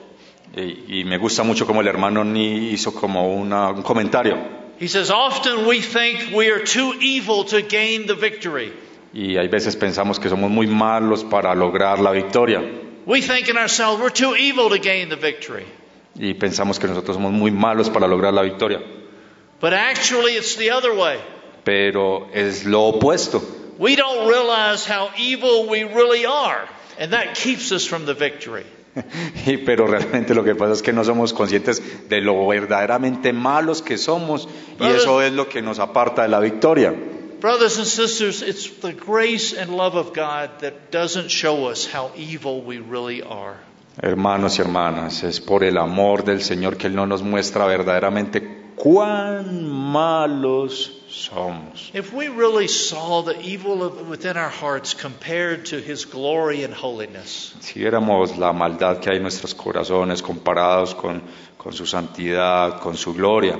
Y me gusta mucho como el hermano Ni hizo como un comentario. He says, often we think we are too evil to gain the victory. Y hay veces pensamos que somos muy malos para lograr la victoria. We think in ourselves we're too evil to gain the victory. Y pensamos que nosotros somos muy malos para lograr la victoria. But actually it's the other way. Pero es lo opuesto. We don't realize how evil we really are, and that keeps us from the victory. Pero realmente lo que pasa es que no somos conscientes de lo verdaderamente malos que somos, y eso es lo que nos aparta de la victoria. Brothers and sisters, it's the grace and love of God that doesn't show us how evil we really are. Hermanos y hermanas, es por el amor del Señor que Él no nos muestra verdaderamente cuán malos somos. If we really saw the evil within our hearts compared to His glory and holiness, Si viéramos la maldad que hay en nuestros corazones comparados con su santidad, con su gloria,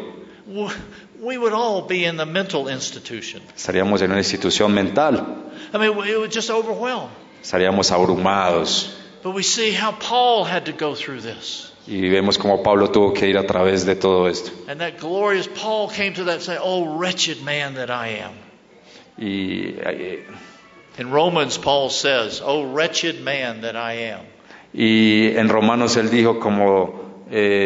we would all be in the mental institution. estaríamos en una institución mental, I mean, it would just overwhelm. estaríamos abrumados. But we see how Paul had to go through this. Y vemos cómo Pablo tuvo que ir a través de todo esto. And that glorious Paul came to that and said, oh, wretched man that I am. In Romans, Paul says, oh, wretched man that I am. Y en Romanos él dijo como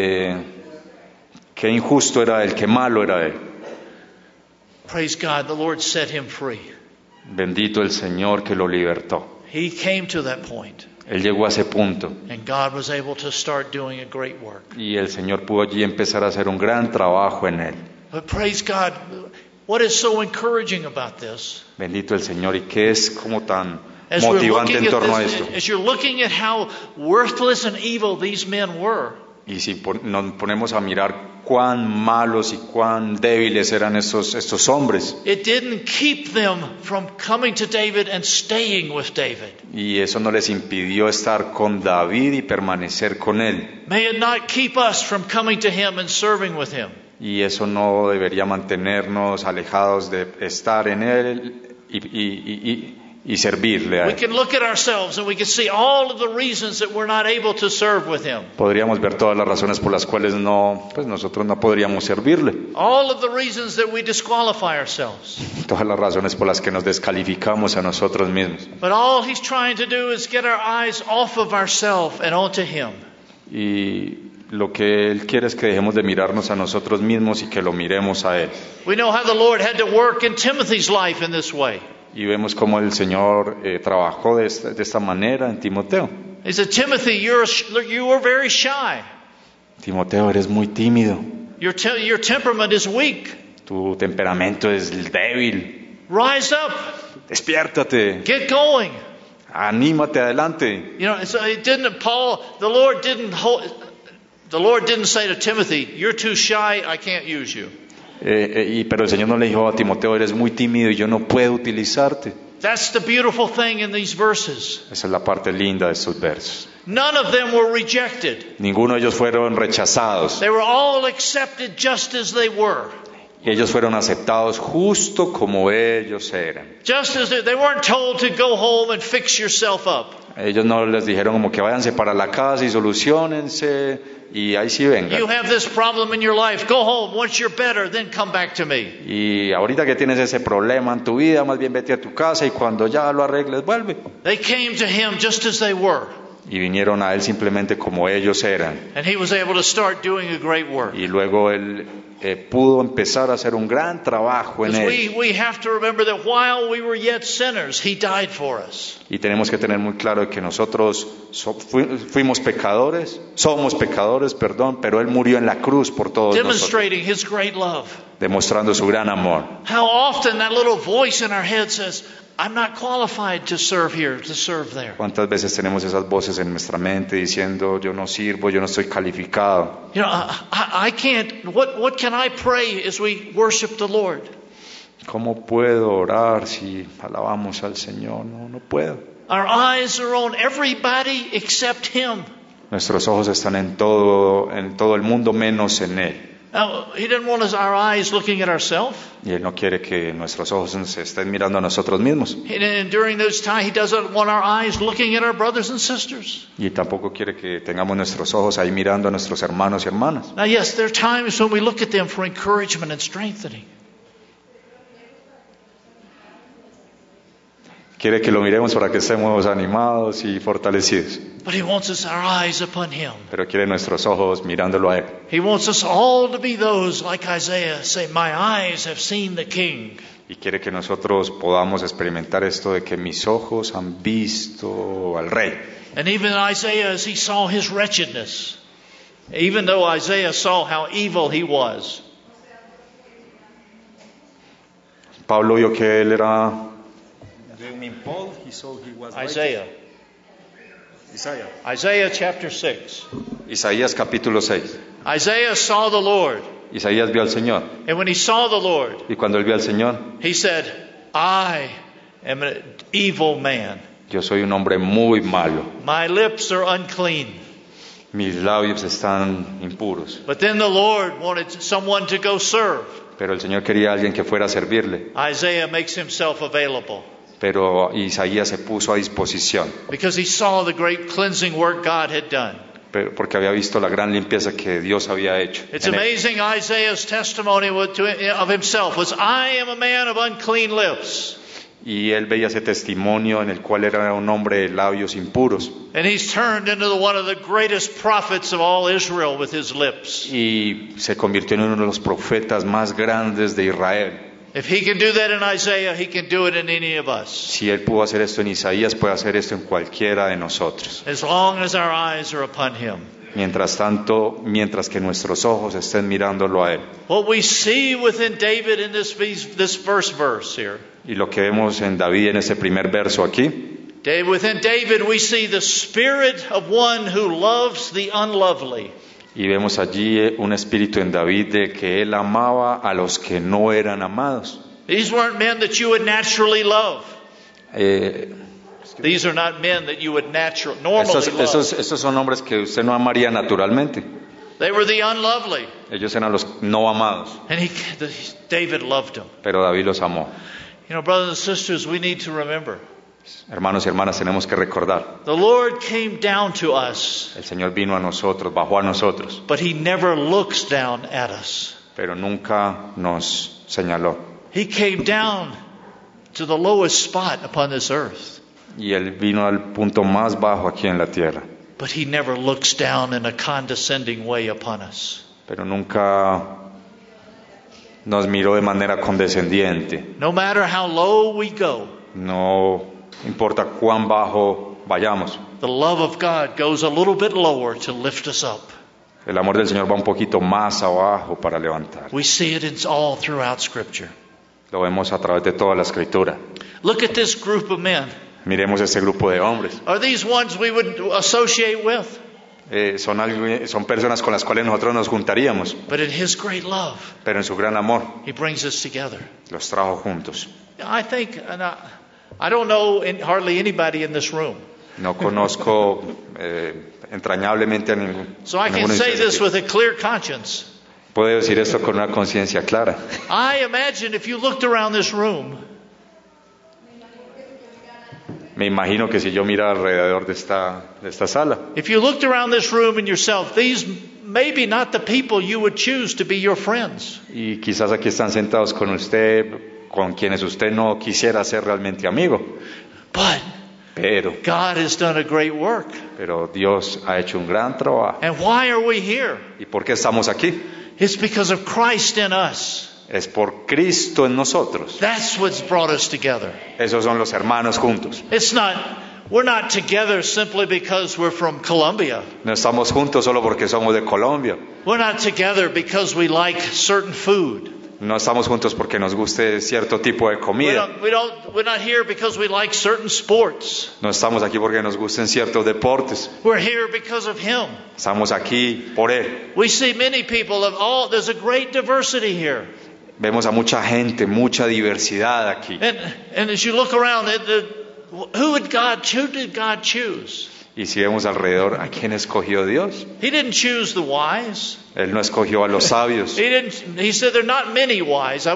que injusto era él, que malo era él. Praise God, the Lord set him free. Bendito el Señor que lo libertó. He came to that point. Él llegó a ese punto. And God was able to start doing a great work. Y el Señor pudo allí empezar a hacer un gran trabajo en él. But praise God, what is so encouraging about this? Bendito el Señor. ¿Y qué es como tan As we're motivante looking en at torno a this, esto? as you're looking at how worthless and evil these men were, Y si nos ponemos a mirar cuán malos y cuán débiles eran estos hombres, it didn't keep them from coming to David and staying with David. y eso no les impidió estar con David y permanecer con él, May it not keep us from coming to him and serving with him. y eso no debería mantenernos alejados de estar en él y servirle a We él. can look at ourselves and we can see all of the reasons that we're not able to serve with him. Podríamos ver todas las razones por las cuales nosotros no podríamos servirle, All of the reasons that we disqualify ourselves. todas las razones por las que nos descalificamos a nosotros mismos. But all he's trying to do is get our eyes off of ourselves and onto him. Y lo que Él quiere es que dejemos de mirarnos a nosotros mismos y que lo miremos a Él. We know how the Lord had to work in Timothy's life in this way. Y vemos cómo el Señor trabajó de esta manera en Timoteo. He said, Timothy, you were very shy. Timoteo, eres muy tímido. Your temperament is weak. Tu temperamento es débil. Rise up. Despiértate. Get going. Anímate adelante. You know, so the Lord didn't say to Timothy, you're too shy, I can't use you. Pero el Señor no le dijo a Timoteo, eres muy tímido y yo no puedo utilizarte. That's the beautiful thing in these verses. Esa es la parte linda de estos versos. None of them were rejected. Ninguno de ellos fueron rechazados. They were all accepted just as they were. Y ellos fueron aceptados justo como ellos eran. Just as they weren't told to go home and fix yourself up. Ellos no les dijeron como que váyanse para la casa y solucionense y ahí sí vengan. You have this problem in your life. Go home. Once you're better, then come back to me. Y ahorita que tienes ese problema en tu vida, más bien vete a tu casa y cuando ya lo arregles, vuelve. They came to him just as they were. Y vinieron a él simplemente como ellos eran. And he was able to start doing a great work. Y luego él pudo empezar a hacer un gran trabajo en él. We have to remember that while we were yet sinners, he died for us. Y tenemos que tener muy claro que nosotros somos pecadores, pero él murió en la cruz por todos nosotros, Demonstrating his great love. demostrando su gran amor. How often that little voice in our head says, I'm not qualified to serve here, to serve there. ¿Cuántas veces tenemos esas voces en nuestra mente diciendo yo no sirvo, yo no estoy calificado? You know, I can't, what can I pray as we worship the Lord? ¿Cómo puedo orar si alabamos al Señor? No puedo. Our eyes are on everybody except him. Nuestros ojos están en todo el mundo menos en Él. Now, he didn't want our eyes looking at ourselves. Y Él no quiere que nuestros ojos se estén mirando a nosotros mismos. And during those times, he doesn't want our eyes looking at our brothers and sisters. Y tampoco quiere que tengamos nuestros ojos ahí mirando a nuestros hermanos y hermanas. Now, yes, there are times when we look at them for encouragement and strengthening. Quiere que lo miremos para que estemos animados y fortalecidos. But he wants our eyes upon him. Pero quiere nuestros ojos mirándolo a Él. He wants us all to be those like Isaiah, say, my eyes have seen the King. Y quiere que nosotros podamos experimentar esto de que mis ojos han visto al Rey. And even Isaiah, as he saw his wretchedness, even though Isaiah saw how evil he was, Pablo vio que él era Isaiah chapter 6. Isaías capítulo 6. Isaiah saw the Lord. Isaías vio al Señor. And when he saw the Lord, Y cuando él vio al Señor, he said, I am an evil man. yo soy un hombre muy malo. My lips are unclean. Mis labios están impuros. But then the Lord wanted someone to go serve. Pero el Señor quería a alguien que fuera a servirle. Isaiah makes himself available. Pero Isaías se puso a disposición. Because he saw the great cleansing work God had done. Porque había visto la gran limpieza que Dios había hecho. It's amazing. Isaiah's testimony of himself was, I am a man of unclean lips. Y él veía ese testimonio en el cual era un hombre de labios impuros. And he's turned into one of the greatest prophets of all Israel with his lips. Y se convirtió en uno de los profetas más grandes de Israel. If he can do that in Isaiah, he can do it in any of us. Si él pudo hacer esto en Isaías, puede hacer esto en cualquiera de nosotros. As long as our eyes are upon him. Mientras tanto, mientras que nuestros ojos estén mirándolo a Él. What we see within David in this first verse here. Y lo que vemos en David en ese primer verso aquí, Within David we see the spirit of one who loves the unlovely. y vemos allí un espíritu en David de que él amaba a los que no eran amados. These weren't men that you would naturally love. These are not men that you would normally love. Estos son hombres que usted no amaría naturalmente. They were the unlovely. Ellos eran los no amados, And David loved them. pero David los amó. You know, brothers and sisters, we need to remember. Hermanos y hermanas, tenemos que recordar, The Lord came down to us, el Señor vino a nosotros, bajó a nosotros, but He never looks down at us. pero nunca nos señaló. He came down to the lowest spot upon this earth, Y Él vino al punto más bajo aquí en la tierra, but He never looks down in a condescending way upon us. pero nunca nos miró de manera condescendiente. No matter how low we go, No importa cuán bajo vayamos, the love of God goes a little bit lower to lift us up. el amor del Señor va un poquito más abajo para levantar. We see it all throughout Scripture. Lo vemos a través de toda la Escritura. Look at this group of men. Miremos ese grupo de hombres. Are these ones we would associate with? Son personas con las cuales nosotros nos juntaríamos, But in His great love, pero en su gran amor He brings us together. los trajo juntos. I think, and I don't know hardly anybody in this room. No conozco entrañablemente a So I can ninguno de say ustedes this aquí. with a clear conscience. Puedo decir esto con una conciencia clara. I imagine if you looked around this room, Me imagino que si yo miro alrededor de esta sala, if you looked around this room and yourself, these maybe not the people you would choose to be your friends. y quizás aquí están sentados con usted, con quienes usted no quisiera ser realmente amigo, But pero God has done a great work. Dios ha hecho un gran trabajo. And why are we here? ¿Y por qué estamos aquí? It's because of Christ in us. Es por Cristo en nosotros. That's what's brought us together. Esos son los hermanos juntos. We're not together simply because we're from Colombia. No estamos juntos solo porque somos de Colombia. We're not together because we like certain food. No estamos juntos porque nos guste cierto tipo de comida. We're not here because we like certain sports. No estamos aquí porque nos gusten ciertos deportes. We're here because of Him. Estamos aquí por Él. We see many people there's a great diversity here. Vemos a mucha gente, mucha diversidad aquí. And as you look around, who did God choose? Y si vemos alrededor, ¿a quién escogió Dios? He didn't choose the wise. Él no escogió a los sabios. He said there are not many wise.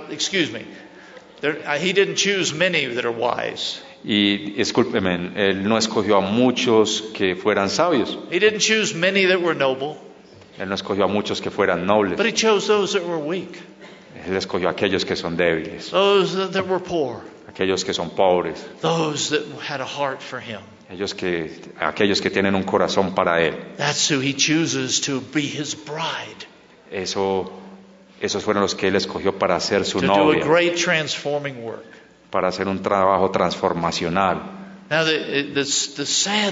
He didn't choose many that are wise. Y discúlpeme, Él no escogió a muchos que fueran sabios. He didn't choose many that were noble. Él no escogió a muchos que fueran nobles. But He chose those that were weak. Él escogió a aquellos que son débiles, Those that were poor. aquellos que son pobres, Those that had a heart for Him. aquellos que tienen un corazón para Él. That's who He chooses to be His bride. Esos fueron los que Él escogió para ser su To do a novia, great transforming work. para hacer un trabajo transformacional. Now the sad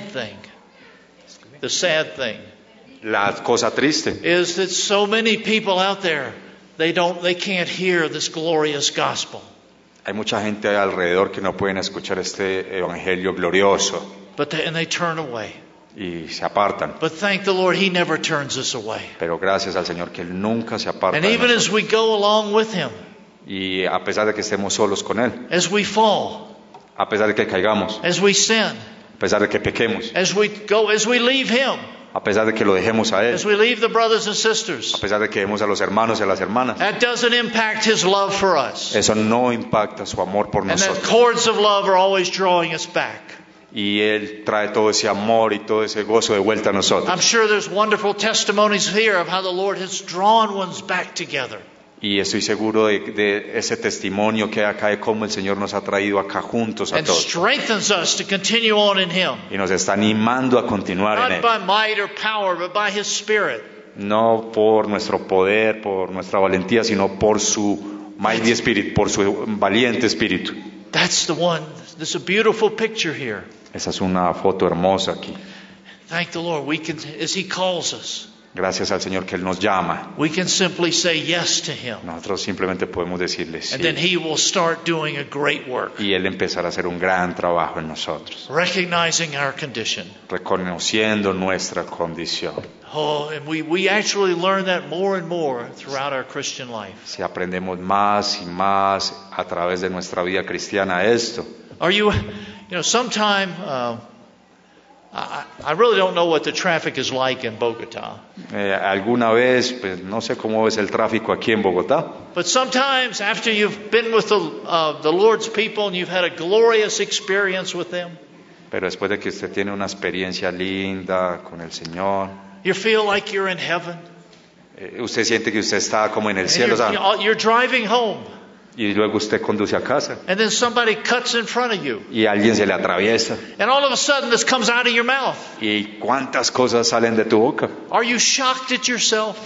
thing La cosa triste is that so many people out there, they can't hear this glorious gospel. hay mucha gente alrededor que no pueden escuchar este evangelio glorioso And they turn away. y se apartan. But thank the Lord, He never turns us away. Pero gracias al Señor que Él nunca se aparta And de even as nosotros. we go along with Him, Y a pesar de que estemos solos con Él, as we fall, a pesar de que caigamos, as we sin, a pesar de que pequemos, as we leave Him, a pesar de que lo dejemos a Él, as we leave the brothers and a sisters, pesar de que dejemos a los hermanos y a las hermanas, that doesn't impact His love for us. eso no impacta su amor por And the nosotros. cords of love are always drawing us back. Y Él trae todo ese amor y todo ese gozo de vuelta a I'm nosotros. sure there's wonderful testimonies here of how the Lord has drawn ones back together. Y estoy seguro de ese testimonio que hay acá de cómo el Señor nos ha traído acá juntos a And todos. strengthens us to continue on in Him. Y nos está animando a continuar en Not Él. by might or power, but by His Spirit. No por nuestro poder, por nuestra valentía, sino por su mighty spirit, por su valiente espíritu. That's the one. There's a beautiful picture here. Esa es una foto hermosa aquí. Thank the Lord. We can, as He calls us, Gracias al Señor que Él nos llama. we can simply say yes to Him. Nosotros simplemente podemos decirle And then sí. He will start doing a great work, Y Él empezará a hacer un gran trabajo en nosotros, recognizing our condition. reconociendo nuestra condición. Oh, and we actually learn that more and more throughout our Christian life. Si aprendemos más y más a través de nuestra vida cristiana esto, Are you know, sometime, I really don't know what the traffic is like in Bogota. alguna vez, pues no sé cómo es el tráfico aquí en Bogotá, But sometimes after you've been with the Lord's people and you've had a glorious experience with them, pero después de que usted tiene una experiencia linda con el Señor, you feel like you're in heaven. usted siente que usted está como en el And cielo, o sea, you're driving home, y luego usted conduce a casa and then somebody cuts in front of you. y alguien se le atraviesa. And all of a sudden this comes out of your mouth. ¿Y cuántas cosas salen de tu boca? Are you shocked at yourself?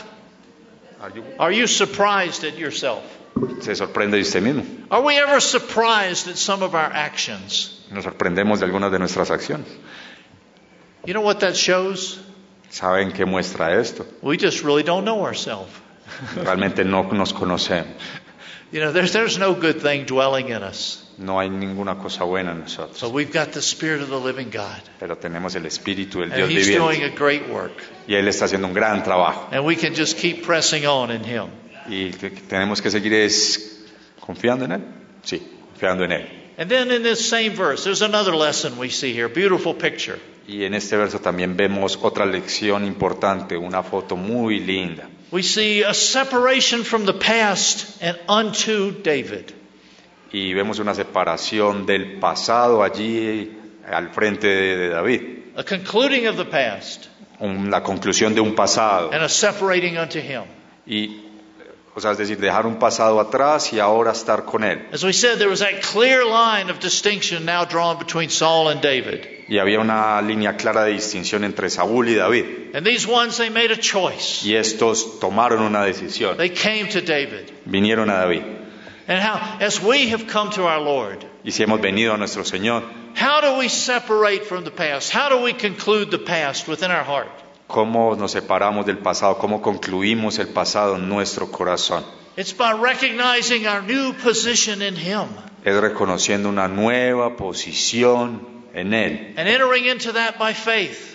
Are you surprised at yourself? Se sorprende de usted mismo. Are we ever surprised at some of our actions? Nos sorprendemos de algunas de nuestras acciones. You know what that shows? ¿Saben qué muestra esto? We just really don't know ourselves. Realmente no nos conocemos. You know, there's no good thing dwelling in us. No hay ninguna cosa buena en nosotros. But we've got the Spirit of the living God. Pero tenemos el Espíritu del And Dios He's doing viviente. a great work. Y Él está haciendo un gran trabajo. And we can just keep pressing on in Him. Y tenemos que seguir confiando en Él. Sí, confiando en Él. And then in this same verse, there's another lesson we see here. Beautiful picture. Y en este verso también vemos otra lección importante, una foto muy linda. We see a separation from the past and unto David. Y vemos una separación del pasado allí al frente de David. A concluding of the past La conclusión de un pasado. and a separating unto Him. Y, o sea, es decir, dejar un pasado atrás y ahora estar con Él. As we said, there was that clear line of distinction now drawn between Saul and David. Y había una línea clara de distinción entre Saúl y David. And these ones, they made a choice. Y estos tomaron una decisión. They came to David. Vinieron a David. And how, as we have come to our Lord, Y si hemos venido a nuestro Señor, how do we separate from the past? How do we conclude the past within our heart? ¿cómo nos separamos del pasado? ¿Cómo concluimos el pasado en nuestro corazón? It's by recognizing our new position in Him Es reconociendo una nueva posición en Él. and entering into that by faith.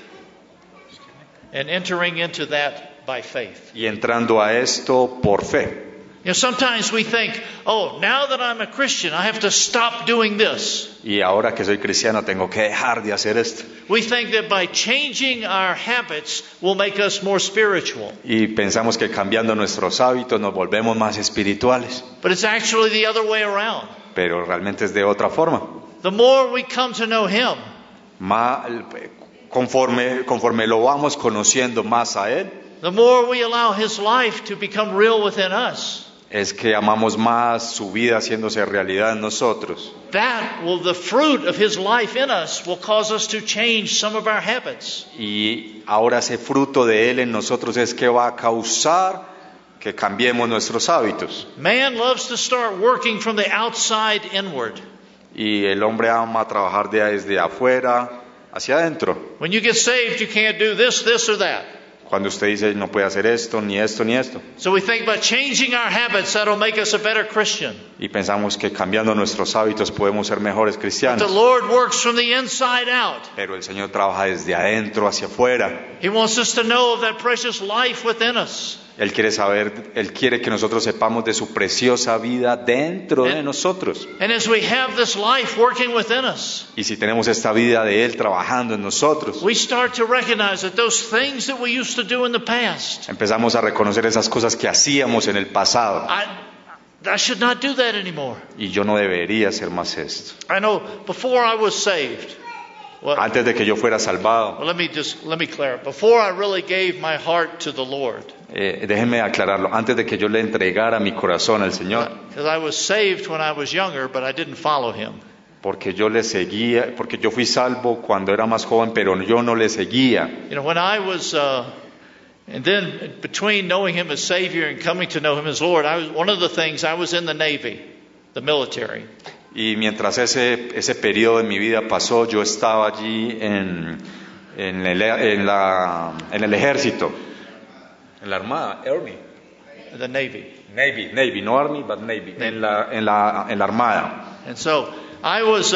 And entering into that by faith. Y entrando a esto por fe. You know, sometimes we think, oh, now that I'm a Christian, I have to stop doing this. Y ahora que soy cristiano tengo que dejar de hacer esto. We think that by changing our habits will make us more spiritual. Y pensamos que cambiando nuestros hábitos nos volvemos más espirituales. But it's actually the other way around. Pero realmente es de otra forma. The more we come to know Him, Conforme lo vamos conociendo más a Él, the more we allow His life to become real within us. es que amamos más su vida haciéndose realidad en nosotros. The fruit of His life in us will cause us to change some of our habits. Y ahora ese fruto de Él en nosotros es que va a causar que cambiemos nuestros hábitos. Man loves to start working from the outside inward. Y el hombre ama trabajar desde afuera hacia adentro. When you get saved, you can't do this, this, or that. Cuando usted dice no puede hacer esto, ni esto, ni esto. So we think about changing our habits, that'll make us a better Christian. Y pensamos que cambiando nuestros hábitos podemos ser mejores But cristianos. the Lord works from the inside out. Pero el Señor trabaja desde adentro hacia afuera. He wants us to know of that precious life within us. Él quiere que nosotros sepamos de su preciosa vida dentro de nosotros. And as we have this life working within us, Y si tenemos esta vida de Él trabajando en nosotros, we start to recognize that those things that we used to do in the past, empezamos a reconocer esas cosas que hacíamos en el pasado. I should not do that anymore. Y yo no debería hacer más esto. I know before I was saved, Antes de que yo fuera salvado, let me clear it. Before I really gave my heart to the Lord, déjenme aclararlo, antes de que yo le entregara mi corazón al Señor, because I was saved when I was younger, but I didn't follow Him. porque yo le seguía, porque yo fui salvo cuando era más joven, pero yo no le seguía. You know, when I was, and then between knowing Him as Savior and coming to know Him as Lord, one of the things, I was in the Navy, the military. Y mientras ese periodo de mi vida pasó, yo estaba allí en el ejército, en la armada, Army. the Navy. Navy, no Army, but Navy, en la armada. And so I was,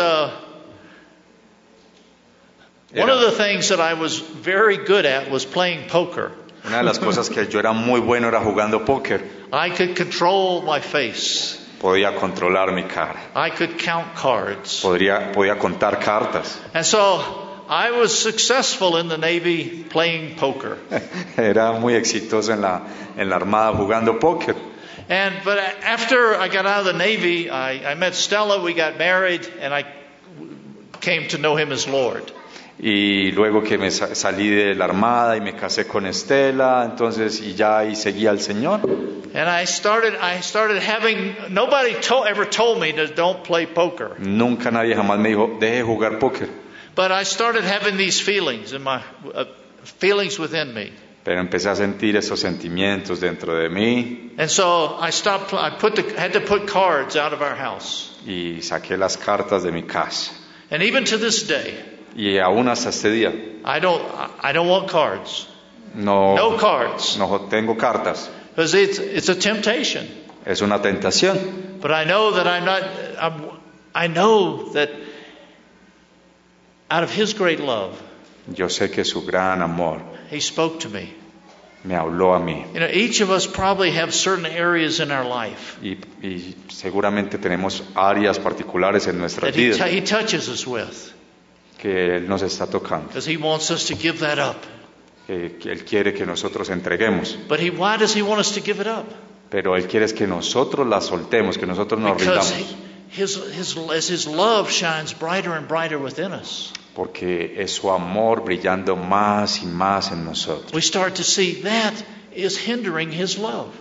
one of the things that I was very good at was playing poker. Una de las cosas que yo era muy bueno era jugando póker. I could control my face. Podía controlar mi cara. I could count cards. Podía contar cartas. And so I was successful in the Navy playing poker. Era muy exitoso en la armada jugando póker. But after I got out of the Navy, I met Stella, we got married, and I came to know him as Lord. Y luego que me salí de la armada y me casé con Estela, entonces y seguí al Señor. And I started having, nobody ever told me to don't play poker. Nunca nadie jamás me dijo, deje de jugar póker. But I started having these feelings in my feelings within me. Pero empecé a sentir esos sentimientos dentro de mí. And so I stopped. I had to put cards out of our house. Y saqué las cartas de mi casa. And even to this day, y aún hasta este día, I don't want cards. No cards. No tengo cartas. Because it's a temptation. Es una tentación. But I know that I know that out of His great love, yo sé que su gran amor, He spoke to me. Me habló a mí. You know, each of us probably have certain areas in our life. Y seguramente tenemos áreas particulares en nuestras vidas. That He touches us with. Que Él nos está tocando. Because He wants us to give that up. Que Él quiere que nosotros entreguemos. But why does He want us to give it up? Pero Él quiere que nosotros la soltemos, que nosotros nos rindamos. His love shines brighter and brighter within us. Porque es su amor brillando más y más en nosotros. We start to see that is hindering His love.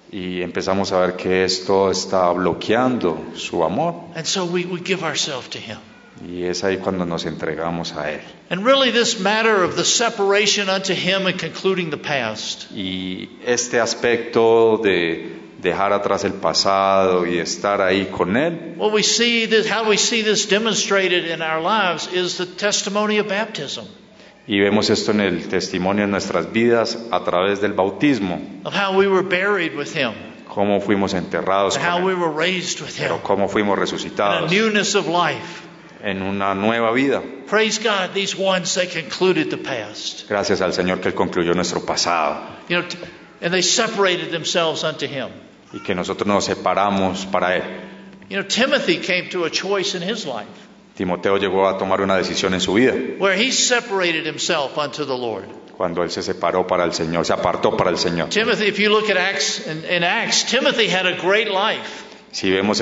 Y empezamos a ver que esto está bloqueando su amor. And so we give ourselves to Him. Y es ahí cuando nos entregamos a Él. And really this matter of the separation unto Him and concluding the past. Y este aspecto de dejar atrás el pasado y estar ahí con Él. Well, how we see this demonstrated in our lives is the testimony of baptism. Y vemos esto en el testimonio de nuestras vidas a través del bautismo. Of how we were buried with Him. Cómo fuimos enterrados con how Él. we were raised with Him. Pero cómo fuimos resucitados. In a newness of life. En una nueva vida. Praise God, these ones, they concluded the past. Gracias al Señor que Él concluyó nuestro pasado. You know, and they separated themselves unto Him. Y que nosotros nos separamos para Él. You know, Timothy came to a choice in his life. Timoteo llegó a tomar una decisión en su vida. Where he separated himself unto the Lord. Cuando él se separó para el Señor, se apartó para el Señor. Timothy, if you look at Acts, in Acts, Timothy had a great life. Si vemos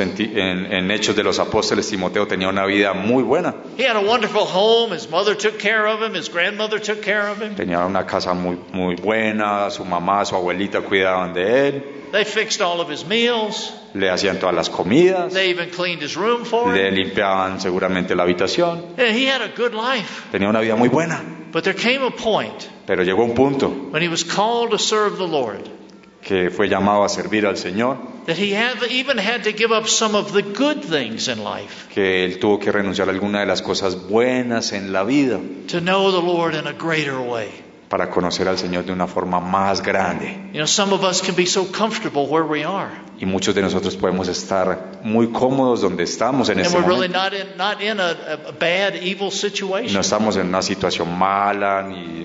en Hechos de los Apóstoles, Timoteo tenía una vida muy buena. He had a wonderful home. His mother took care of him. His grandmother took care of him. Tenía una casa muy buena. Su mamá, su abuelita cuidaban de él. They fixed all of his meals. Le hacían todas las comidas. They even cleaned his room for him. Le limpiaban seguramente la habitación. Yeah, he had a good life. Tenía una vida muy buena. But there came a point. Pero llegó un punto. When he was called to serve the Lord. Que fue llamado a servir al Señor. That he even had to give up some of the good things in life. Que él tuvo que renunciar a alguna de las cosas buenas en la vida. To know the Lord in a greater way. Para conocer al Señor de una forma más grande. You know, some of us can be so comfortable where we are. Y muchos de nosotros podemos estar muy cómodos donde estamos en este momento. And we're really not in a bad, evil situation. No estamos en una situación mala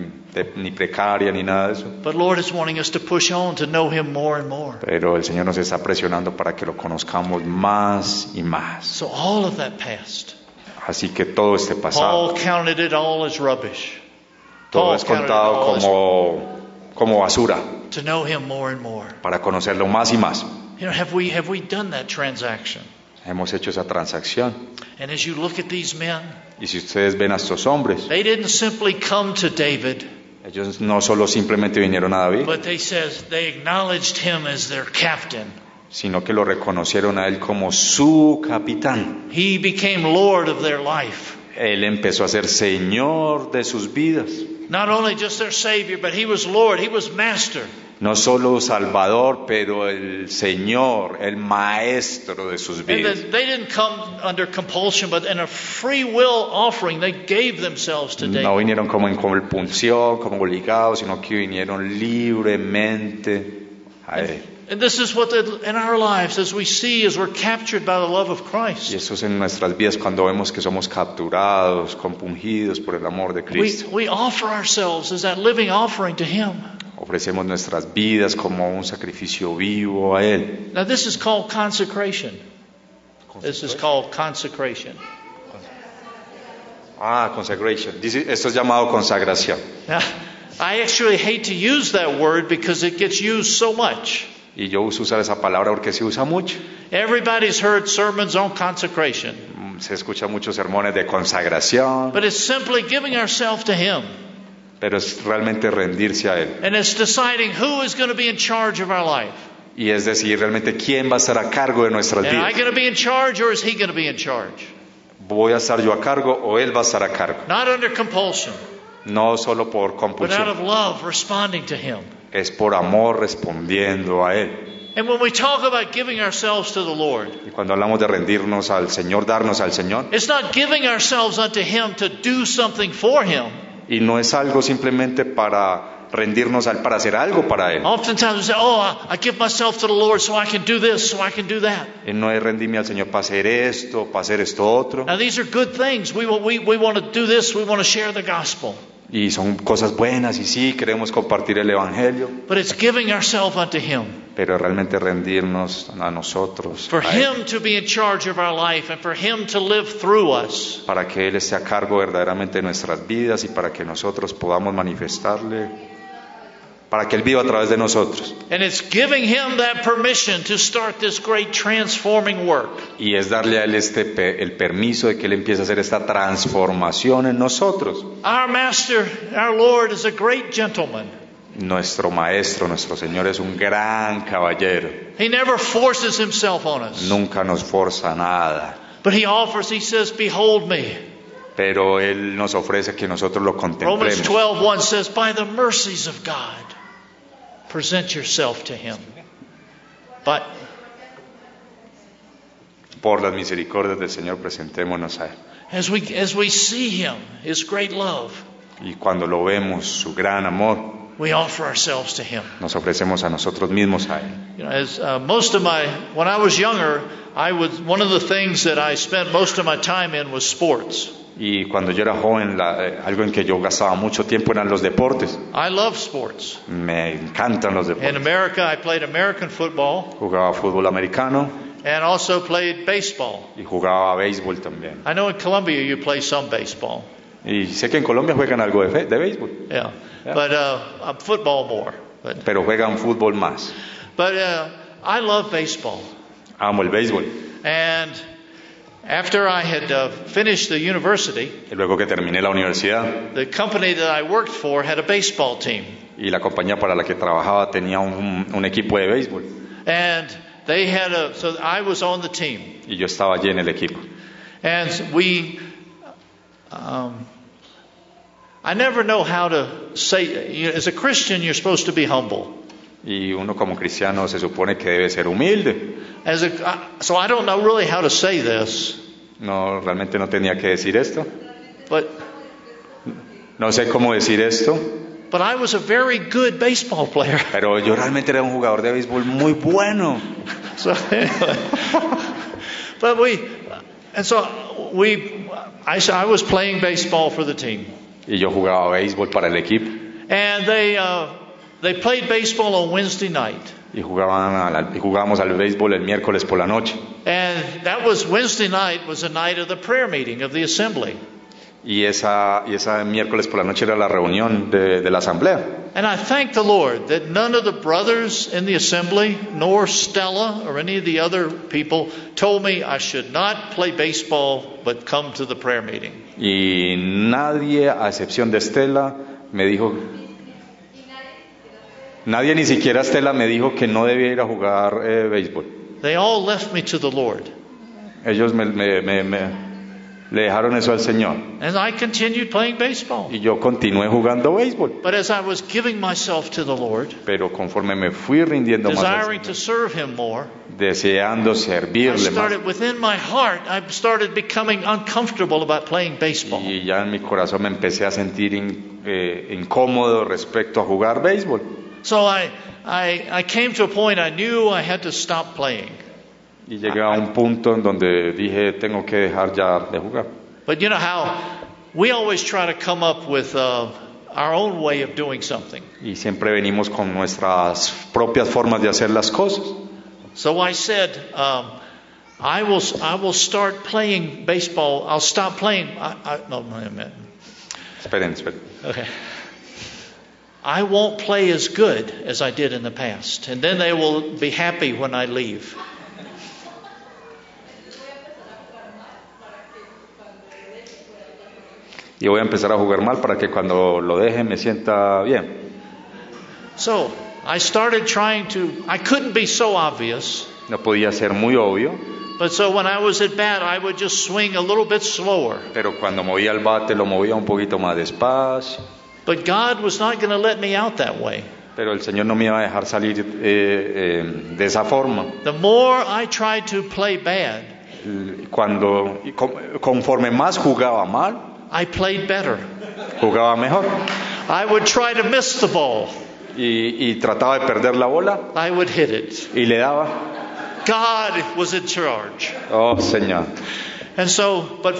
ni precaria ni nada de eso. But Lord is wanting us to push on to know Him more and more. Pero el Señor nos está presionando para que lo conozcamos más y más. So all of that past. Así que todo este pasado. Paul counted it all as rubbish. Todo es contado como basura. To know Him more and more. Para conocerlo más y más. You know, have we done that transaction? Hemos hecho esa transacción. And as you look at these men, y si ustedes ven a estos hombres, they didn't simply come to David. Ellos no solo simplemente vinieron a David, but they acknowledged him as their captain. Sino que lo reconocieron a él como su capitán. He became Lord of their life. Él empezó a ser Señor de sus vidas. Not only just their Savior, but He was Lord, He was Master. No solo Salvador, pero el Señor, el Maestro de sus And vidas. that they didn't come under compulsion, but in a free will offering, they gave themselves to No David. vinieron como en compulsión, como obligados, sino que vinieron libremente a Él. And this is what in our lives, as we see, as we're captured by the love of Y Christ, eso es en nuestras vidas cuando vemos que somos capturados, compungidos por el amor de Cristo. we offer ourselves as that living offering to Him. Ofrecemos nuestras vidas como un sacrificio vivo a Él. Now, this is called consecration. This is called consecration. Consecration. Esto es llamado consagración. Now, I actually hate to use that word because it gets used so much. Y yo uso usar esa palabra porque se usa mucho. Everybody's heard sermons on consecration, Se escuchan muchos sermones de consagración, but it's simply giving ourselves to Him. pero es realmente rendirse a Él. And it's deciding who is going to be in charge of our life. Y es decir, realmente quién va a estar a cargo de nuestras Am I vidas. going to be in charge or is He going to be in charge? ¿Voy a estar yo a cargo o Él va a estar a cargo? Not under compulsion, No solo por but out compulsión, of love, responding to Him. es por amor respondiendo a Él. And when we talk about giving ourselves to the Lord, Y cuando hablamos de rendirnos al Señor, darnos al Señor, it's not giving ourselves unto Him to do something for Him. y no es algo simplemente para rendirnos al para hacer algo para Él. Oftentimes we say, I give myself to the Lord so I can do this, so I can do that. Y no es rendirme al Señor para hacer esto otro. Now these are good things. We want to do this. We want to share the gospel. Y son cosas buenas y sí, queremos compartir el Evangelio, But it's giving ourselves unto Him. pero realmente rendirnos a nosotros, For a Él, Him to be in charge of our life and for Him to live through us. para que Él esté a cargo verdaderamente de nuestras vidas y para que nosotros podamos manifestarle, para que Él viva a través de nosotros. And it's giving Him that permission to start this great transforming work. Y es darle a Él el permiso de que Él empiece a hacer esta transformación en nosotros. Our Master, our Lord, is a great gentleman. Nuestro Maestro, nuestro Señor es un gran caballero. He never forces Himself on us. Nunca nos forza nada, But He offers, He says, behold me. pero Él nos ofrece que nosotros lo Romans contemplemos. 12:1 says, by the mercies of God, present yourself to Him. But Por las misericordias del Señor, presentémonos a Él. as we see Him, His great love, Y cuando lo vemos, su gran amor, we offer ourselves to Him. nos ofrecemos a nosotros mismos a Él. You know, as when I was younger, one of the things that I spent most of my time in was sports. Y cuando yo era joven, algo en que yo gastaba mucho tiempo eran los deportes. I love sports. Me encantan los In deportes. America, I played American football Jugaba fútbol americano and also played baseball. y jugaba béisbol también. I know in Colombia you play some baseball. Y sé que en Colombia juegan algo de béisbol, Yeah. Yeah. But football more. pero juegan fútbol más. But I love baseball. Amo el béisbol. And after I had finished the university, Y luego que terminé la universidad the company that I worked for had a baseball team. y la compañía para la que trabajaba tenía un equipo de béisbol. And they had so I was on the team. Y yo estaba allí en el equipo. And I never know how to say, as a Christian, you're supposed to be humble. Y uno como cristiano se supone que debe ser humilde. So I don't know really how to say this, No, realmente no tenía que decir esto. but No sé cómo decir esto, I was a very good baseball player. pero yo realmente era un jugador de béisbol muy bueno. So anyway, but I was playing baseball for the team, Y yo jugaba béisbol para el equipo. and they played baseball on Wednesday night, Y jugábamos al béisbol el miércoles por la noche. and Wednesday night was the night of the prayer meeting of the assembly, Y esa miércoles por la noche era la reunión de la asamblea. and I thank the Lord that none of the brothers in the assembly, nor Stella or any of the other people, told me I should not play baseball but come to the prayer meeting. Y nadie, a excepción de Estela, me dijo, nadie ni siquiera Estela me dijo que no debía ir a jugar béisbol. They all left me to the Lord. Ellos Le dejaron eso al Señor. And I continued playing baseball. Y yo continué jugando béisbol. But as I was giving myself to the Lord, Pero conforme me fui rindiendo más al desiring Señor, to serve Him more, deseando I servirle más, started within my heart, I started becoming uncomfortable about playing baseball. y ya en mi corazón me empecé a sentir incómodo respecto a jugar béisbol. So I came to a point I knew I had to stop playing. Y llegué a un punto en donde dije, tengo que dejar ya de jugar. But you know how we always try to come up with our own way of doing something. Y siempre venimos con nuestras propias formas de hacer las cosas. So I said, I will start playing baseball. I'll stop playing. No. Esperen. Okay. I won't play as good as I did in the past, and then they will be happy when I leave. Y voy a empezar a jugar mal para que cuando lo deje me sienta bien. So I started I couldn't be so obvious, No podía ser muy obvio, but so when I was at bat, I would just swing a little bit slower. pero cuando movía el bate lo movía un poquito más despacio. But God was not going to let me out that way. Pero el Señor no me iba a dejar salir de esa forma. The more I tried to play bad, Conforme más jugaba mal, I played better. jugaba mejor. I would try to miss the ball. Y trataba de perder la bola I would hit it. y le daba. God was in charge. Oh, Señor. And so, but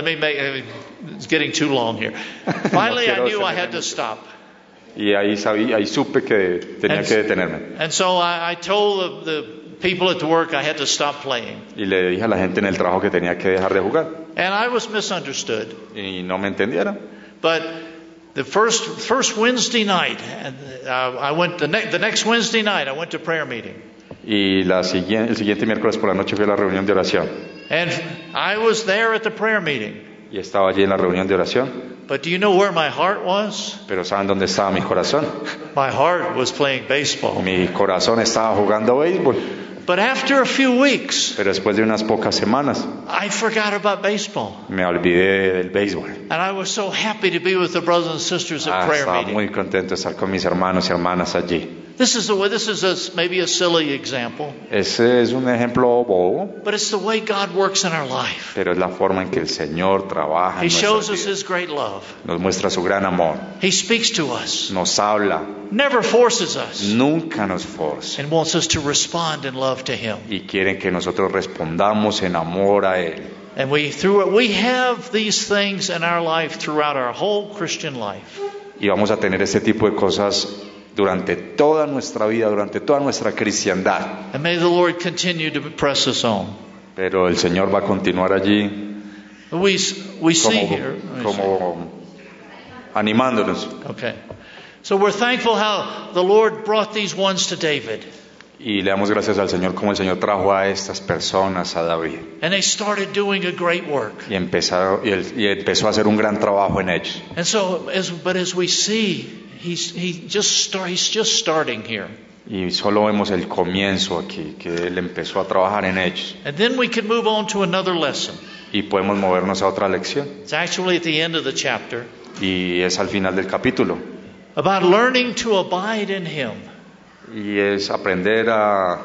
it's getting too long here. Finally, I knew I had to stop. Y ahí supe que tenía que detenerme. And so I told the people at the work I had to stop playing. Y le dije a la gente en el trabajo que tenía que dejar de jugar. And I was misunderstood. Y no me entendieron. But the first Wednesday night, I went the next Wednesday night. I went to prayer meeting. Y el siguiente miércoles por la noche fui a la reunión de oración. And I was there at the prayer meeting. Y estaba allí en la reunión de oración. But do you know where my heart was? Pero ¿saben dónde estaba mi corazón? My heart was playing baseball. Mi corazón estaba jugando béisbol. But after a few weeks, Pero después de unas pocas semanas I forgot about baseball. me olvidé del béisbol. And I was so happy to be with the brothers and sisters at prayer Estaba meeting. muy contento de estar con mis hermanos y hermanas allí. This is maybe a silly example, Ese es un ejemplo bobo, but it's the way God works in our life. pero es la forma en que el Señor trabaja He en shows nuestras us vidas. His great love. Nos muestra su gran amor, He speaks to us, nos habla, never forces us, nunca nos forza and wants us to respond in love to Him. y quiere que nosotros respondamos en amor a Él. And we have these things in our life throughout our whole Christian life. Y vamos a tener este tipo de cosas durante toda nuestra vida, durante toda nuestra cristiandad. And may the Lord continue to press us on. Pero el Señor va a continuar allí We see here. como animándonos. Okay. So we're thankful how the Lord brought these ones to David. Y le damos gracias al Señor como el Señor trajo a estas personas a David. And they started doing a great work. Y empezó a hacer un gran trabajo en ellos. And so, as we see, he's just starting here. Y solo vemos el comienzo aquí, que Él empezó a trabajar en ellos. And then we can move on to another lesson. Y podemos movernos a otra lección. It's actually at the end of the chapter. Y es al final del capítulo. About learning to abide in Him. Y es aprender a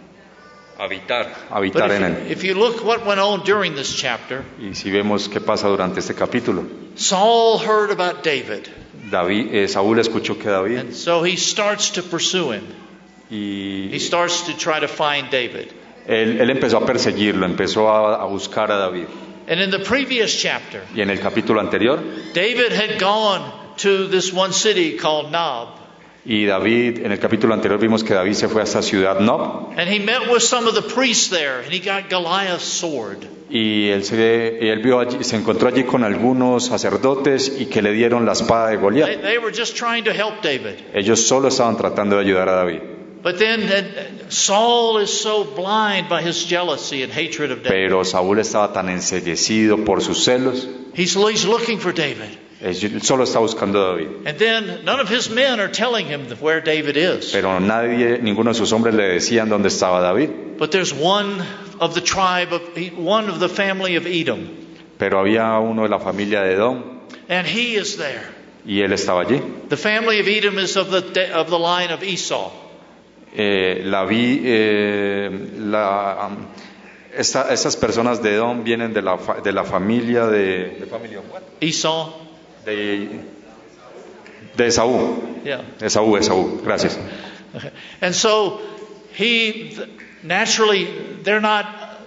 habitar en Él. If you look what went on during this chapter, Y si vemos qué pasa durante este capítulo, Saul heard about David. Saúl escuchó que David, And so he starts to pursue him. He y starts to try to find David. él empezó a perseguirlo, empezó a buscar a David. And in the previous chapter, Y en el capítulo anterior, David had gone to this one city called Nob. y David, en el capítulo anterior vimos que David se fue a esta ciudad Nob, And he met with some of the priests there, and he got Goliath's sword. y él se encontró allí con algunos sacerdotes y que le dieron la espada de Goliat. They were just trying to help David. Ellos solo estaban tratando de ayudar a David. But then Saul is so blind by his jealousy and hatred of David. Pero Saúl estaba tan enceguecido por sus celos, He's looking for David. él solo está buscando a David. And then none of his men are telling him where David is. Pero ninguno de sus hombres le decían dónde estaba David. But there's one of the family of Edom. Pero había uno de la familia de Edom and he is there. y él estaba allí. The family of Edom is of the line of Esau. Estas personas de Edom vienen de la familia de Esau? de Esaú. Yeah. Esaú, gracias. Okay. And so naturally they're not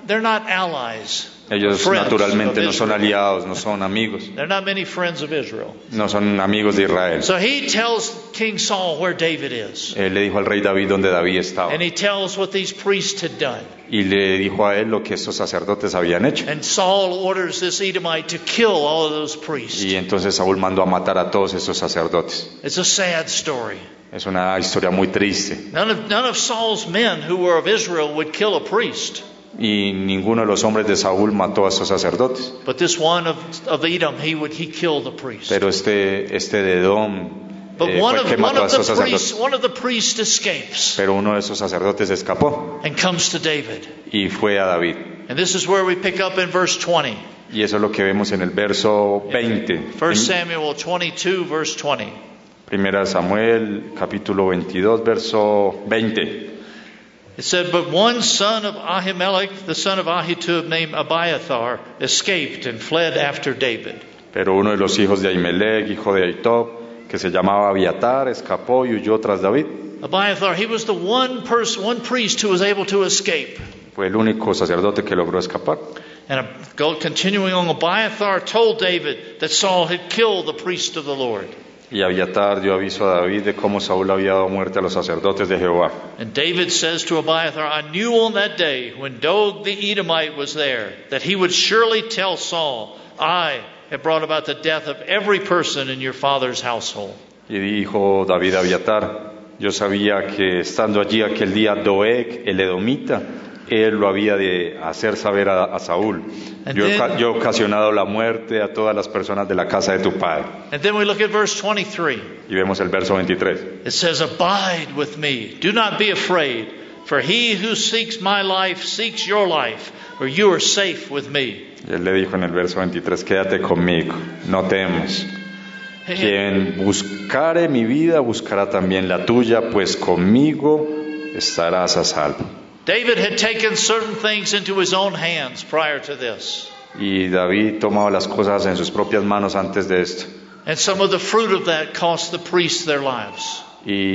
allies. Ellos Friends naturalmente of no son Israel. aliados, no son amigos, They're not many friends of Israel. no son amigos de Israel. So he tells King Saul where David is. Él le dijo al rey David donde David estaba And he tells what these priests had done. y le dijo a él lo que estos sacerdotes habían hecho. And Saul orders this Edomite to kill all of those priests. Y entonces Saúl mandó a matar a todos estos sacerdotes. It's a sad story. Es una historia muy triste. None of Saul's men who were of Israel would kill a priest. Y ninguno de los hombres de Saúl mató a estos sacerdotes. But this one of Edom, he killed the priest. Pero este de Edom But fue one el que of mató a estos the sacerdotes. priests escapes Pero uno de esos sacerdotes escapó and comes to David. y fue a David. And this is where we pick up in verse 20. Y eso es lo que vemos en el verso 20. 1 Samuel 22, verse 20. Primera Samuel, capítulo 22, verso 20. It said, but one son of Ahimelech, the son of Ahitub, named Abiathar, escaped and fled after David. Pero uno de los hijos de Ahimelech, hijo de Ahitob, que se llamaba Abiatar, escapó y huyó tras David. Abiathar, he was the one priest who was able to escape. Fue el único sacerdote que logró escapar. And continuing on, Abiathar told David that Saul had killed the priest of the Lord. Y Abiatar dio aviso a David de cómo Saúl había dado muerte a los sacerdotes de Jehová. And David says to Abiathar, I knew on that day when Doeg the Edomite was there that he would surely tell Saul, I have brought about the death of every person in your father's household. Y dijo David a Abiatar, yo sabía que estando allí aquel día Doeg, el edomita, él lo había de hacer saber a Saúl. Yo he ocasionado la muerte a todas las personas de la casa de tu padre. And then we look at verse 23. Y vemos el verso 23. It says, abide with me, do not be afraid, for he who seeks my life seeks your life, for you are safe with me. Y él le dijo en el verso 23, quédate conmigo, no temas. Quien buscare mi vida, buscará también la tuya, pues conmigo estarás a salvo. David had taken certain things into his own hands prior to this. Y David tomaba las cosas en sus propias manos antes de esto. And some of the fruit of that cost the priests their lives.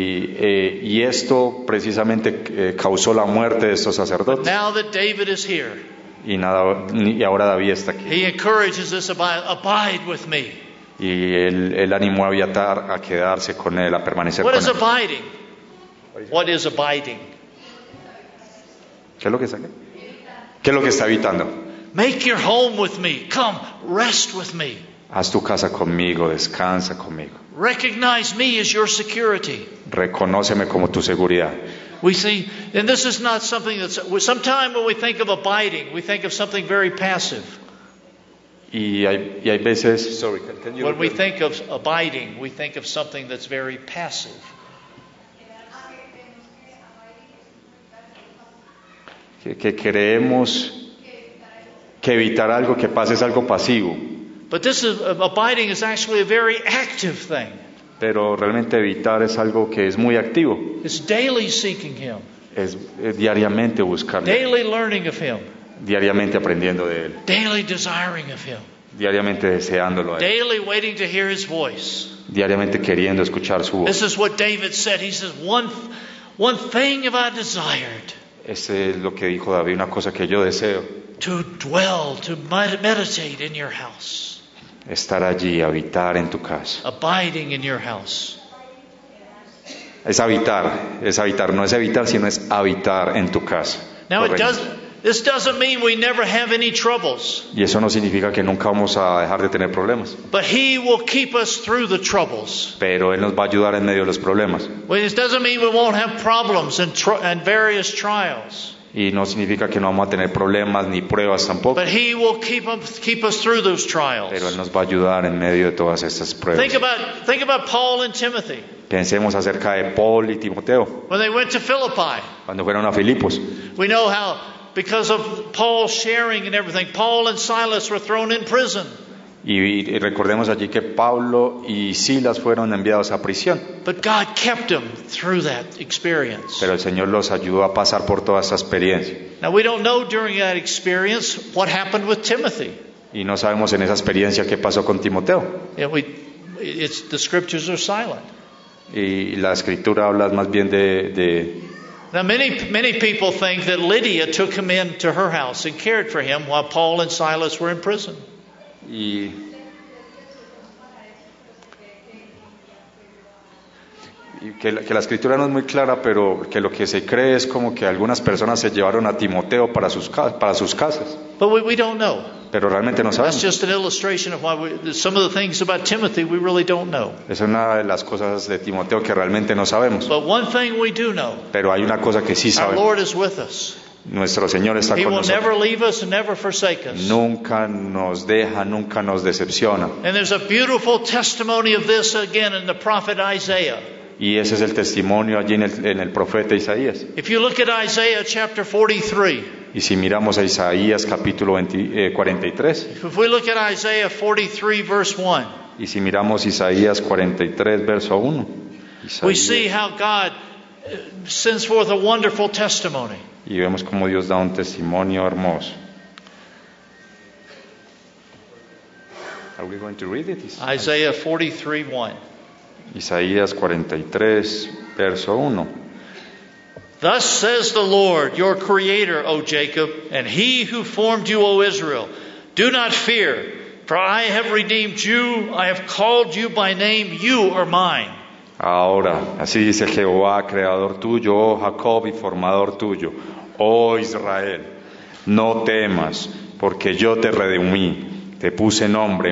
Y esto precisamente causó la muerte de estos sacerdotes. Now that David is here, Y ahora David está aquí. he encourages this, abide with me. Y él animó a Abiatar a quedarse con él, a permanecer What con is él. abiding? What is abiding? ¿Qué es lo que está aquí? ¿Qué es lo que está habitando? Make your home with me. Come, rest with me. Haz tu casa conmigo, descansa conmigo. Recognize me as your security. Reconóceme como tu seguridad. We see, and this is not something that's, sometimes when we think of abiding, we think of something very passive. Y hay veces, When we think of abiding, we think of something that's very passive. que creemos que evitar algo que pase es algo pasivo. But abiding is actually a very active thing. Pero realmente evitar es algo que es muy activo. It's daily seeking Him. Es diariamente buscarle. Daily learning of Him. Diariamente aprendiendo de Él. Daily desiring of Him. Diariamente deseándolo a Él. Daily waiting to hear His voice. Diariamente queriendo escuchar su voz. This is what David said. He says, one thing have I desired. Ese es lo que dijo David, una cosa que yo deseo. To dwell, to meditate in your house. Estar allí, habitar en tu casa. Abiding in your house. Es habitar, no es evitar, sino es habitar en tu casa. Now this doesn't mean we never have any troubles. Y eso no significa que nunca vamos a dejar de tener problemas. But He will keep us through the troubles. Pero Él nos va a ayudar en medio de los problemas. Well, this doesn't mean we won't have problems and various trials. Y no significa que no vamos a tener problemas ni pruebas tampoco. But He will keep us through those trials. Pero Él nos va a ayudar en medio de todas estas pruebas. Think about Paul and Timothy. Pensemos acerca de Paul y Timoteo. When they went to Philippi. Cuando fueron a Filipos. We know how because of Paul's sharing and everything, Paul and Silas were thrown in prison. Y recordemos allí que Pablo y Silas fueron enviados a prisión. But God kept them through that experience. Pero el Señor los ayudó a pasar por toda esa experiencia. Now we don't know during that experience what happened with Timothy. Y no sabemos en esa experiencia qué pasó con Timoteo. The scriptures are silent. Y la escritura habla más bien de Now many people think that Lydia took him into her house and cared for him while Paul and Silas were in prison. y que la escritura no es muy clara, pero que lo que se cree es como que algunas personas se llevaron a Timoteo para sus casas. But we don't know. Pero realmente no That's sabemos. just an illustration of why some of the things about Timothy we really don't know. Es una de las cosas de Timoteo que realmente no sabemos. But one thing we do know, Pero hay una cosa que sí our sabemos. Lord is with us. Nuestro Señor está He con will never nosotros. leave us and never forsake us. Nunca nos deja, nunca nos decepciona. And there's a beautiful testimony of this again in the prophet Isaiah. Y ese es el testimonio allí en el profeta Isaías. If you look at Isaiah chapter 43, Y si miramos a Isaías capítulo 43, if we look at Isaiah 43 verse 1, y si miramos Isaías 43 verso 1, we see Isaías, how God sends forth a wonderful testimony. y vemos cómo Dios da un testimonio hermoso. Are we going to read it? Isaiah 43:1. Isaías 43 verso 1. Thus says the Lord, your creator, O Jacob, and he who formed you, O Israel. Do not fear, for I have redeemed you. I have called you by name. You are mine. Ahora, así dice Jehová, creador tuyo, oh Jacob, y formador tuyo, oh Israel. No temas, porque yo te redimí, te puse nombre,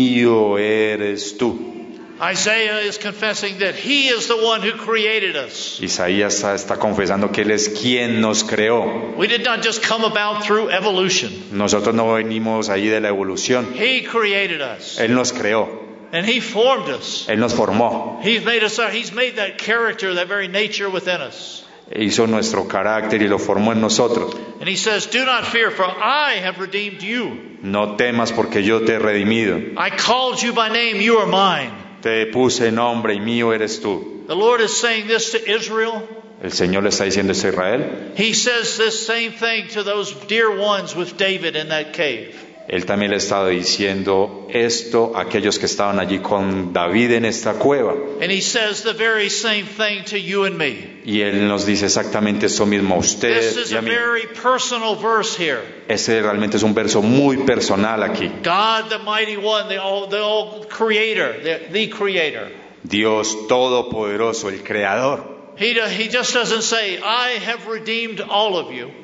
mío eres tú. Isaiah is confessing that he is the one who created us. Isaías está confesando que Él es quien nos creó. We did not just come about through evolution. Nosotros no venimos ahí de la evolución. He created us. Él nos creó, And he formed us. Él nos formó, He's made that character, that very nature within us. hizo nuestro carácter y lo formó en nosotros. And he says, do not fear, for I have redeemed you. No temas porque yo te he redimido. I called you by name, you are mine. Te puse nombre y mío eres tú. The Lord is saying this to Israel. El Señor le está diciendo esto a Israel. He says this same thing to those dear ones with David in that cave. Él también le estaba diciendo esto a aquellos que estaban allí con David en esta cueva. And he says the very same thing to you and me. Y Él nos dice exactamente esto mismo a This ustedes is y a a mí. very personal verse here. Ese realmente es un verso muy personal aquí. God, the mighty one, the all creator, the creator. Dios Todopoderoso, el Creador. He just doesn't say, I have redeemed all of you.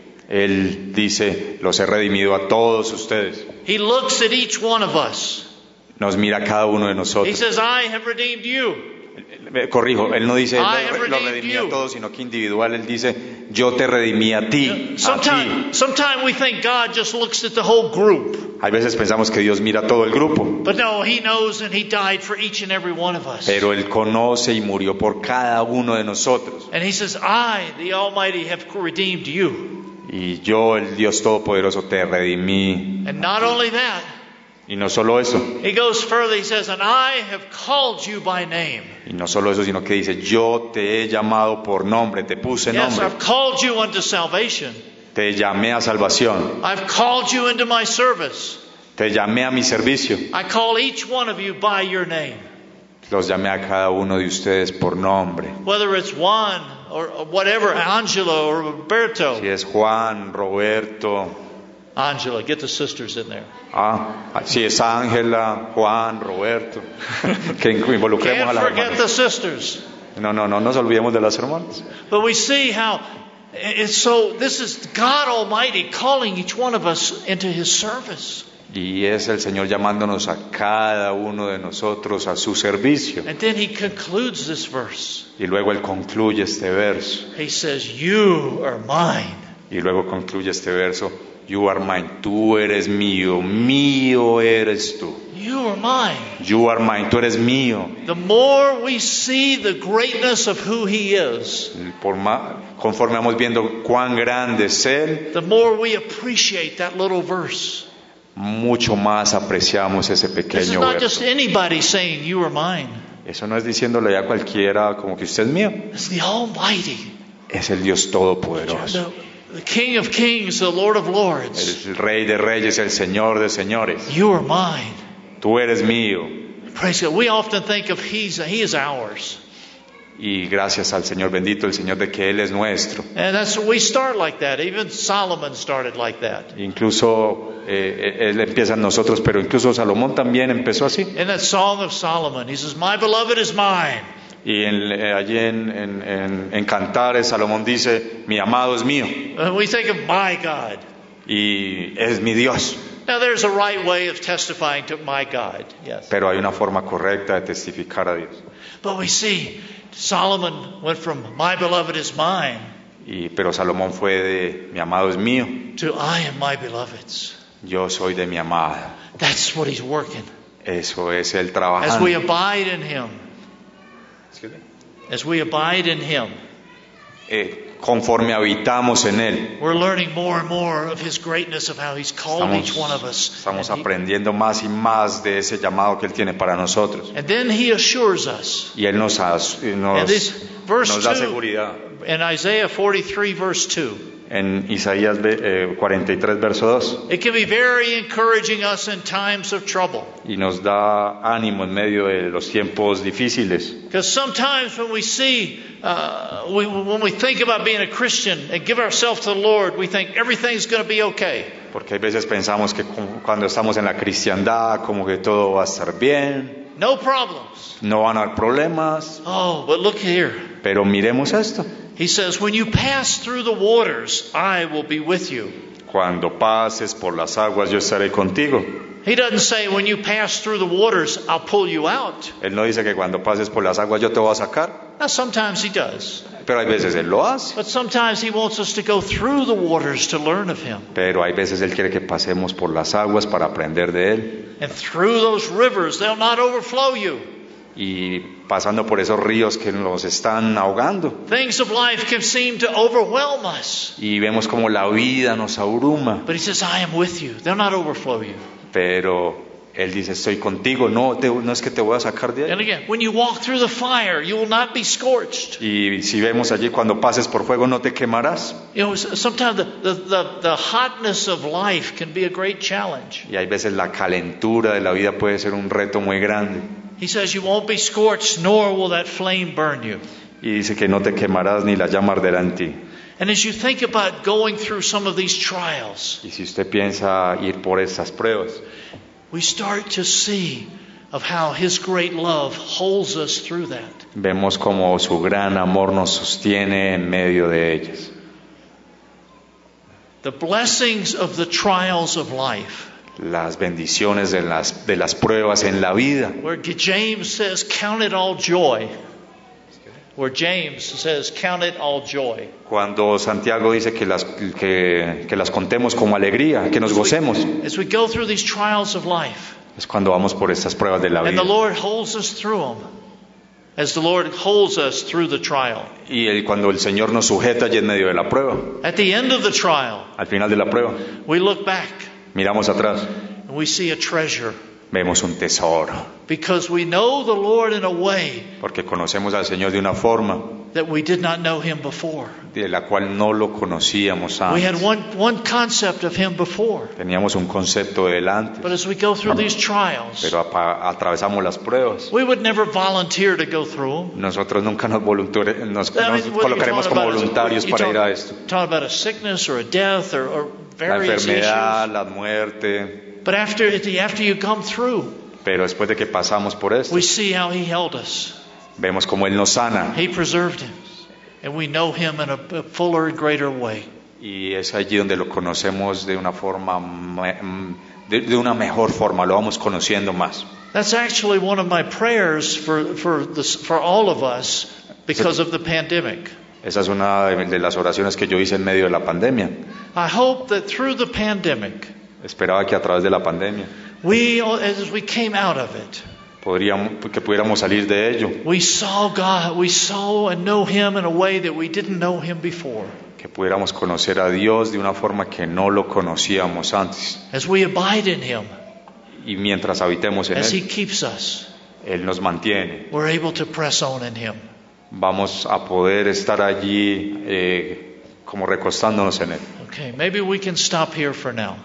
Él dice, los he redimido a todos ustedes. He looks at each one of us. Nos mira a cada uno de He nosotros. says, I have redeemed you. Corrijo, Él no dice, I have lo redeemed redimí a you. todos, sino que individual. Él dice, yo te redimí a ti, a ti. Sometimes we think God just looks at the whole group. Hay veces pensamos que Dios mira a todo el grupo, But no, He knows and He died for each and every one of us. pero Él conoce y murió por cada uno de nosotros. And He says, I, the Almighty, have redeemed you. Y yo, el Dios Todopoderoso, te redimí. And not only that, Y no solo eso, He goes further. He says, and I have called you by name. y no solo eso, sino que dice, yo te he llamado por nombre, te puse Yes, nombre, I've called you unto salvation. te llamé a salvación, I've called you into my service. te llamé a mi servicio, I call each one of you by your name. los llamé a cada uno de ustedes por nombre. Whether it's Juan or whatever, Angela or Roberto. Si es Juan, Roberto, Angela, get the sisters in there. si es Ángela, Juan, Roberto, que involucremos a Can't las forget hermanas. the sisters. No nos olvidemos de las hermanas. But we see how it's so. This is God Almighty calling each one of us into His service. Y es el Señor llamándonos a cada uno de nosotros a su servicio. And then He concludes this verse. Y luego Él concluye este verso. He says, "You are mine." Y luego concluye este verso. You are mine. Tú eres mío. Mío eres tú. You are mine. You are mine. Tú eres mío. The more we see the greatness of who He is, conforme vamos viendo cuán grande es Él, the more we appreciate that little verse. mucho más apreciamos ese This is pequeño not just verso. anybody saying, you are mine. Eso no es diciéndole a cualquiera como que usted es mío, It's the Almighty, es el Dios Todopoderoso, the King of Kings, the Lord of Lords. el Rey de Reyes, el Señor de Señores. You are mine. Tú eres mío. Praise God. We often think of He is ours. Y gracias al Señor bendito, el Señor de que Él es nuestro. And that's we start like that. Even Solomon started like that. Incluso Él empieza en nosotros, pero incluso Salomón también empezó así. In that Song of Solomon, he says, "My beloved is mine." Y allí en Cantares, Salomón dice, mi amado es mío And we think of my God. y es mi Dios. Now there's a right way of testifying to my God. Yes. Pero hay una forma correcta de testificar a Dios. But we see Solomon went from my beloved is mine Pero Salomón fue de mi amado es mío, to I am my beloved's. yo soy de mi amada. That's what he's working. Eso es Él As trabajando. we abide in him. As we abide in him. Conforme habitamos en Él, We're learning more and more of his greatness, of how he's called each one of us. estamos aprendiendo más y más de ese llamado que Él tiene para nosotros. And then he assures us. Y Él nos da Verse 2 seguridad. in Isaiah 43 verse 2. En Isaías 43, verso 2. It can be very encouraging us in times of trouble. Y nos da ánimo en medio de los tiempos difíciles. Because sometimes when we see, when we think about being a Christian and give ourselves to the Lord, we think everything's going to be okay. Porque hay veces pensamos que cuando estamos en la cristiandad, como que todo va a estar bien, No problems. no van a haber problemas. Oh, but look here. Pero miremos esto. He says, when you pass through the waters, I will be with you. Cuando pases por las aguas, yo estaré contigo. He doesn't say, when you pass through the waters, I'll pull you out. Él no dice que cuando pases por las aguas yo te voy a sacar, Now, sometimes he does. pero hay veces Él lo hace. But sometimes he wants us to go through the waters to learn of him. Pero hay veces Él quiere que pasemos por las aguas para aprender de Él. And through those rivers, they'll not overflow you. Y pasando por esos ríos que nos están ahogando. Things of life can seem to overwhelm us. Y vemos como la vida nos abruma. But he says, I am with you. They'll not overflow you. Pero Él dice, estoy contigo, no es que te voy a sacar de And ahí. again, when you walk through the fire, you will not be scorched. Y si vemos allí, cuando pases por fuego no te quemarás. You know, sometimes the hotness of life can be a great challenge. Y hay veces la calentura de la vida puede ser un reto muy grande. He says you won't be scorched, nor will that flame burn you. Y dice que no te quemarás ni la llama arderá en ti. And as you think about going through some of these trials, Y si usted piensa ir por estas pruebas, we start to see of how his great love holds us through that. vemos como su gran amor nos sostiene en medio de ellas. The blessings of the trials of life, Las bendiciones de las pruebas en la vida. where James says, count it all joy. Where James says, count it all joy. Cuando Santiago dice que las contemos como alegría, que nos gocemos, As we go through these trials of life, es cuando vamos por estas pruebas de la and vida. the Lord holds us through them, as the Lord holds us through the trial. Y cuando el Señor nos sujeta allí en medio de la prueba, At the end of the trial, al final de la prueba, we look back miramos atrás, and we see a treasure, vemos un tesoro, because we know the Lord in a way porque conocemos al Señor de una forma that we did not know him before. de la cual no lo conocíamos We had antes. one concept of him before, Teníamos un concepto de él antes, but as we go through these trials, pero atravesamos las pruebas. we would never volunteer to go through them. Nosotros nunca nos I mean, colocaremos what you're como talking about is- voluntarios you're para ir a esto. talking about a sickness or a death or La various enfermedad, issues. la muerte, But after you come through, pero después de que pasamos por esto, we see how he held us. vemos como Él nos sana. He preserved him. And we know him in a fuller and greater way. Y es allí donde lo conocemos de una forma, de una mejor forma, lo vamos conociendo más. That's actually one of my prayers for all of us because of the pandemic. Esa es una de las oraciones que yo hice en medio de la pandemia. I hope that through the pandemic, Esperaba que a través de la pandemia, as we came out of it, que pudiéramos salir de ello, We saw God, we saw and know Him in a way that we didn't know Him before. que pudiéramos conocer a Dios de una forma que no lo conocíamos antes. As we abide in Him, Y mientras habitemos en as He Él, keeps us, Él nos mantiene. we're able to press on in Him. Vamos a poder estar allí como recostándonos en Él. Okay, maybe we can stop here for now.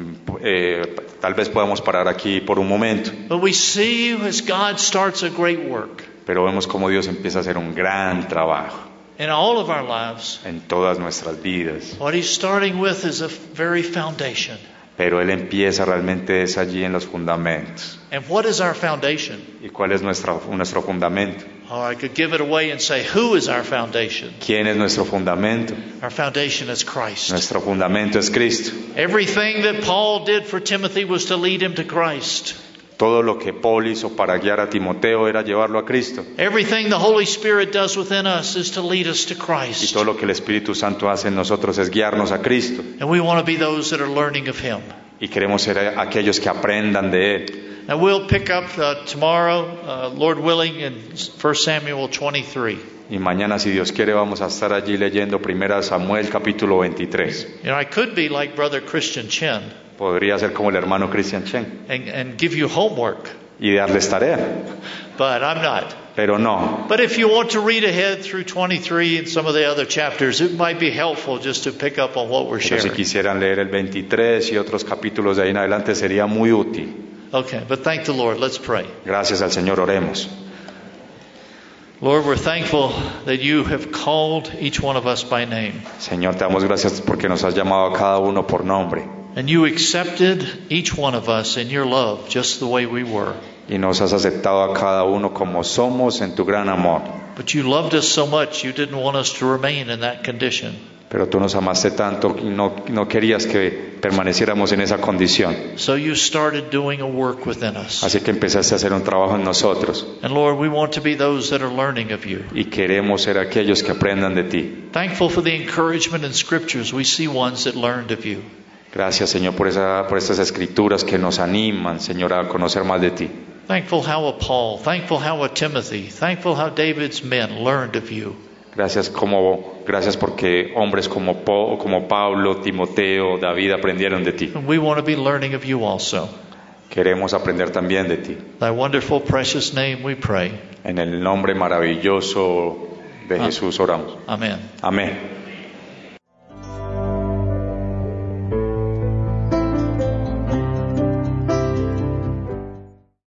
Tal vez podamos parar aquí por un momento, But we see as God starts a great work pero vemos cómo Dios empieza a hacer un gran trabajo in all of our lives. en todas nuestras vidas. What He's starting with is a very foundation. Pero Él empieza realmente es allí en los fundamentos. And what is our foundation? ¿Y cuál es nuestro fundamento? Or I could give it away and say, who is our foundation? ¿Quién es nuestro fundamento? Our foundation is Christ. Nuestro fundamento es Cristo. Everything that Paul did for Timothy was to lead him to Christ. Todo lo que Paul hizo para guiar a Timoteo era llevarlo a Cristo. Everything the Holy Spirit does within us is to lead us to Y Christ. todo lo que el Espíritu Santo hace en nosotros es guiarnos a Cristo. And we want to be those that are learning of Him. Y queremos ser aquellos que aprendan de Él. Now we'll pick up tomorrow, Lord willing, in 1 Samuel 23. Y mañana, si Dios quiere, vamos a estar allí leyendo 1 Samuel capítulo 23. You know, I could be like Brother Christian Chen Podría ser como el hermano Christian Chen and give you homework, y darles tarea, but I'm not. pero no. But if you want to read ahead through 23 and some of the other chapters, it might be helpful just to pick up on what we're Pero si sharing. quisieran leer el 23 y otros capítulos de ahí en adelante sería muy útil. Okay, but thank the Lord. Let's pray. Gracias al Señor, oremos. Lord, we're thankful that you have called each one of us by name. Señor, te damos gracias porque nos has llamado a cada uno por nombre And you accepted each one of us in your love just the way we were. y nos has aceptado a cada uno como somos en tu gran amor. But you loved us so much, you didn't want us to remain in that condition. Pero tú nos amaste tanto y no querías que permaneciéramos en esa condición. So you started doing a work within us. Así que empezaste a hacer un trabajo en nosotros And Lord, we want to be those that are learning of you. y queremos ser aquellos que aprendan de ti. Thankful for the encouragement in scriptures. We see ones that learned of you. Gracias, Señor, por estas escrituras que nos animan, Señor, a conocer más de ti. Thankful how a Paul, thankful how a Timothy, thankful how David's men learned of you. Gracias porque hombres como Pablo, Timoteo, David aprendieron de ti. And we want to be learning of you also. Queremos aprender también de ti. Thy wonderful, precious name we pray. En el nombre maravilloso de Jesús oramos. Amen. Amén.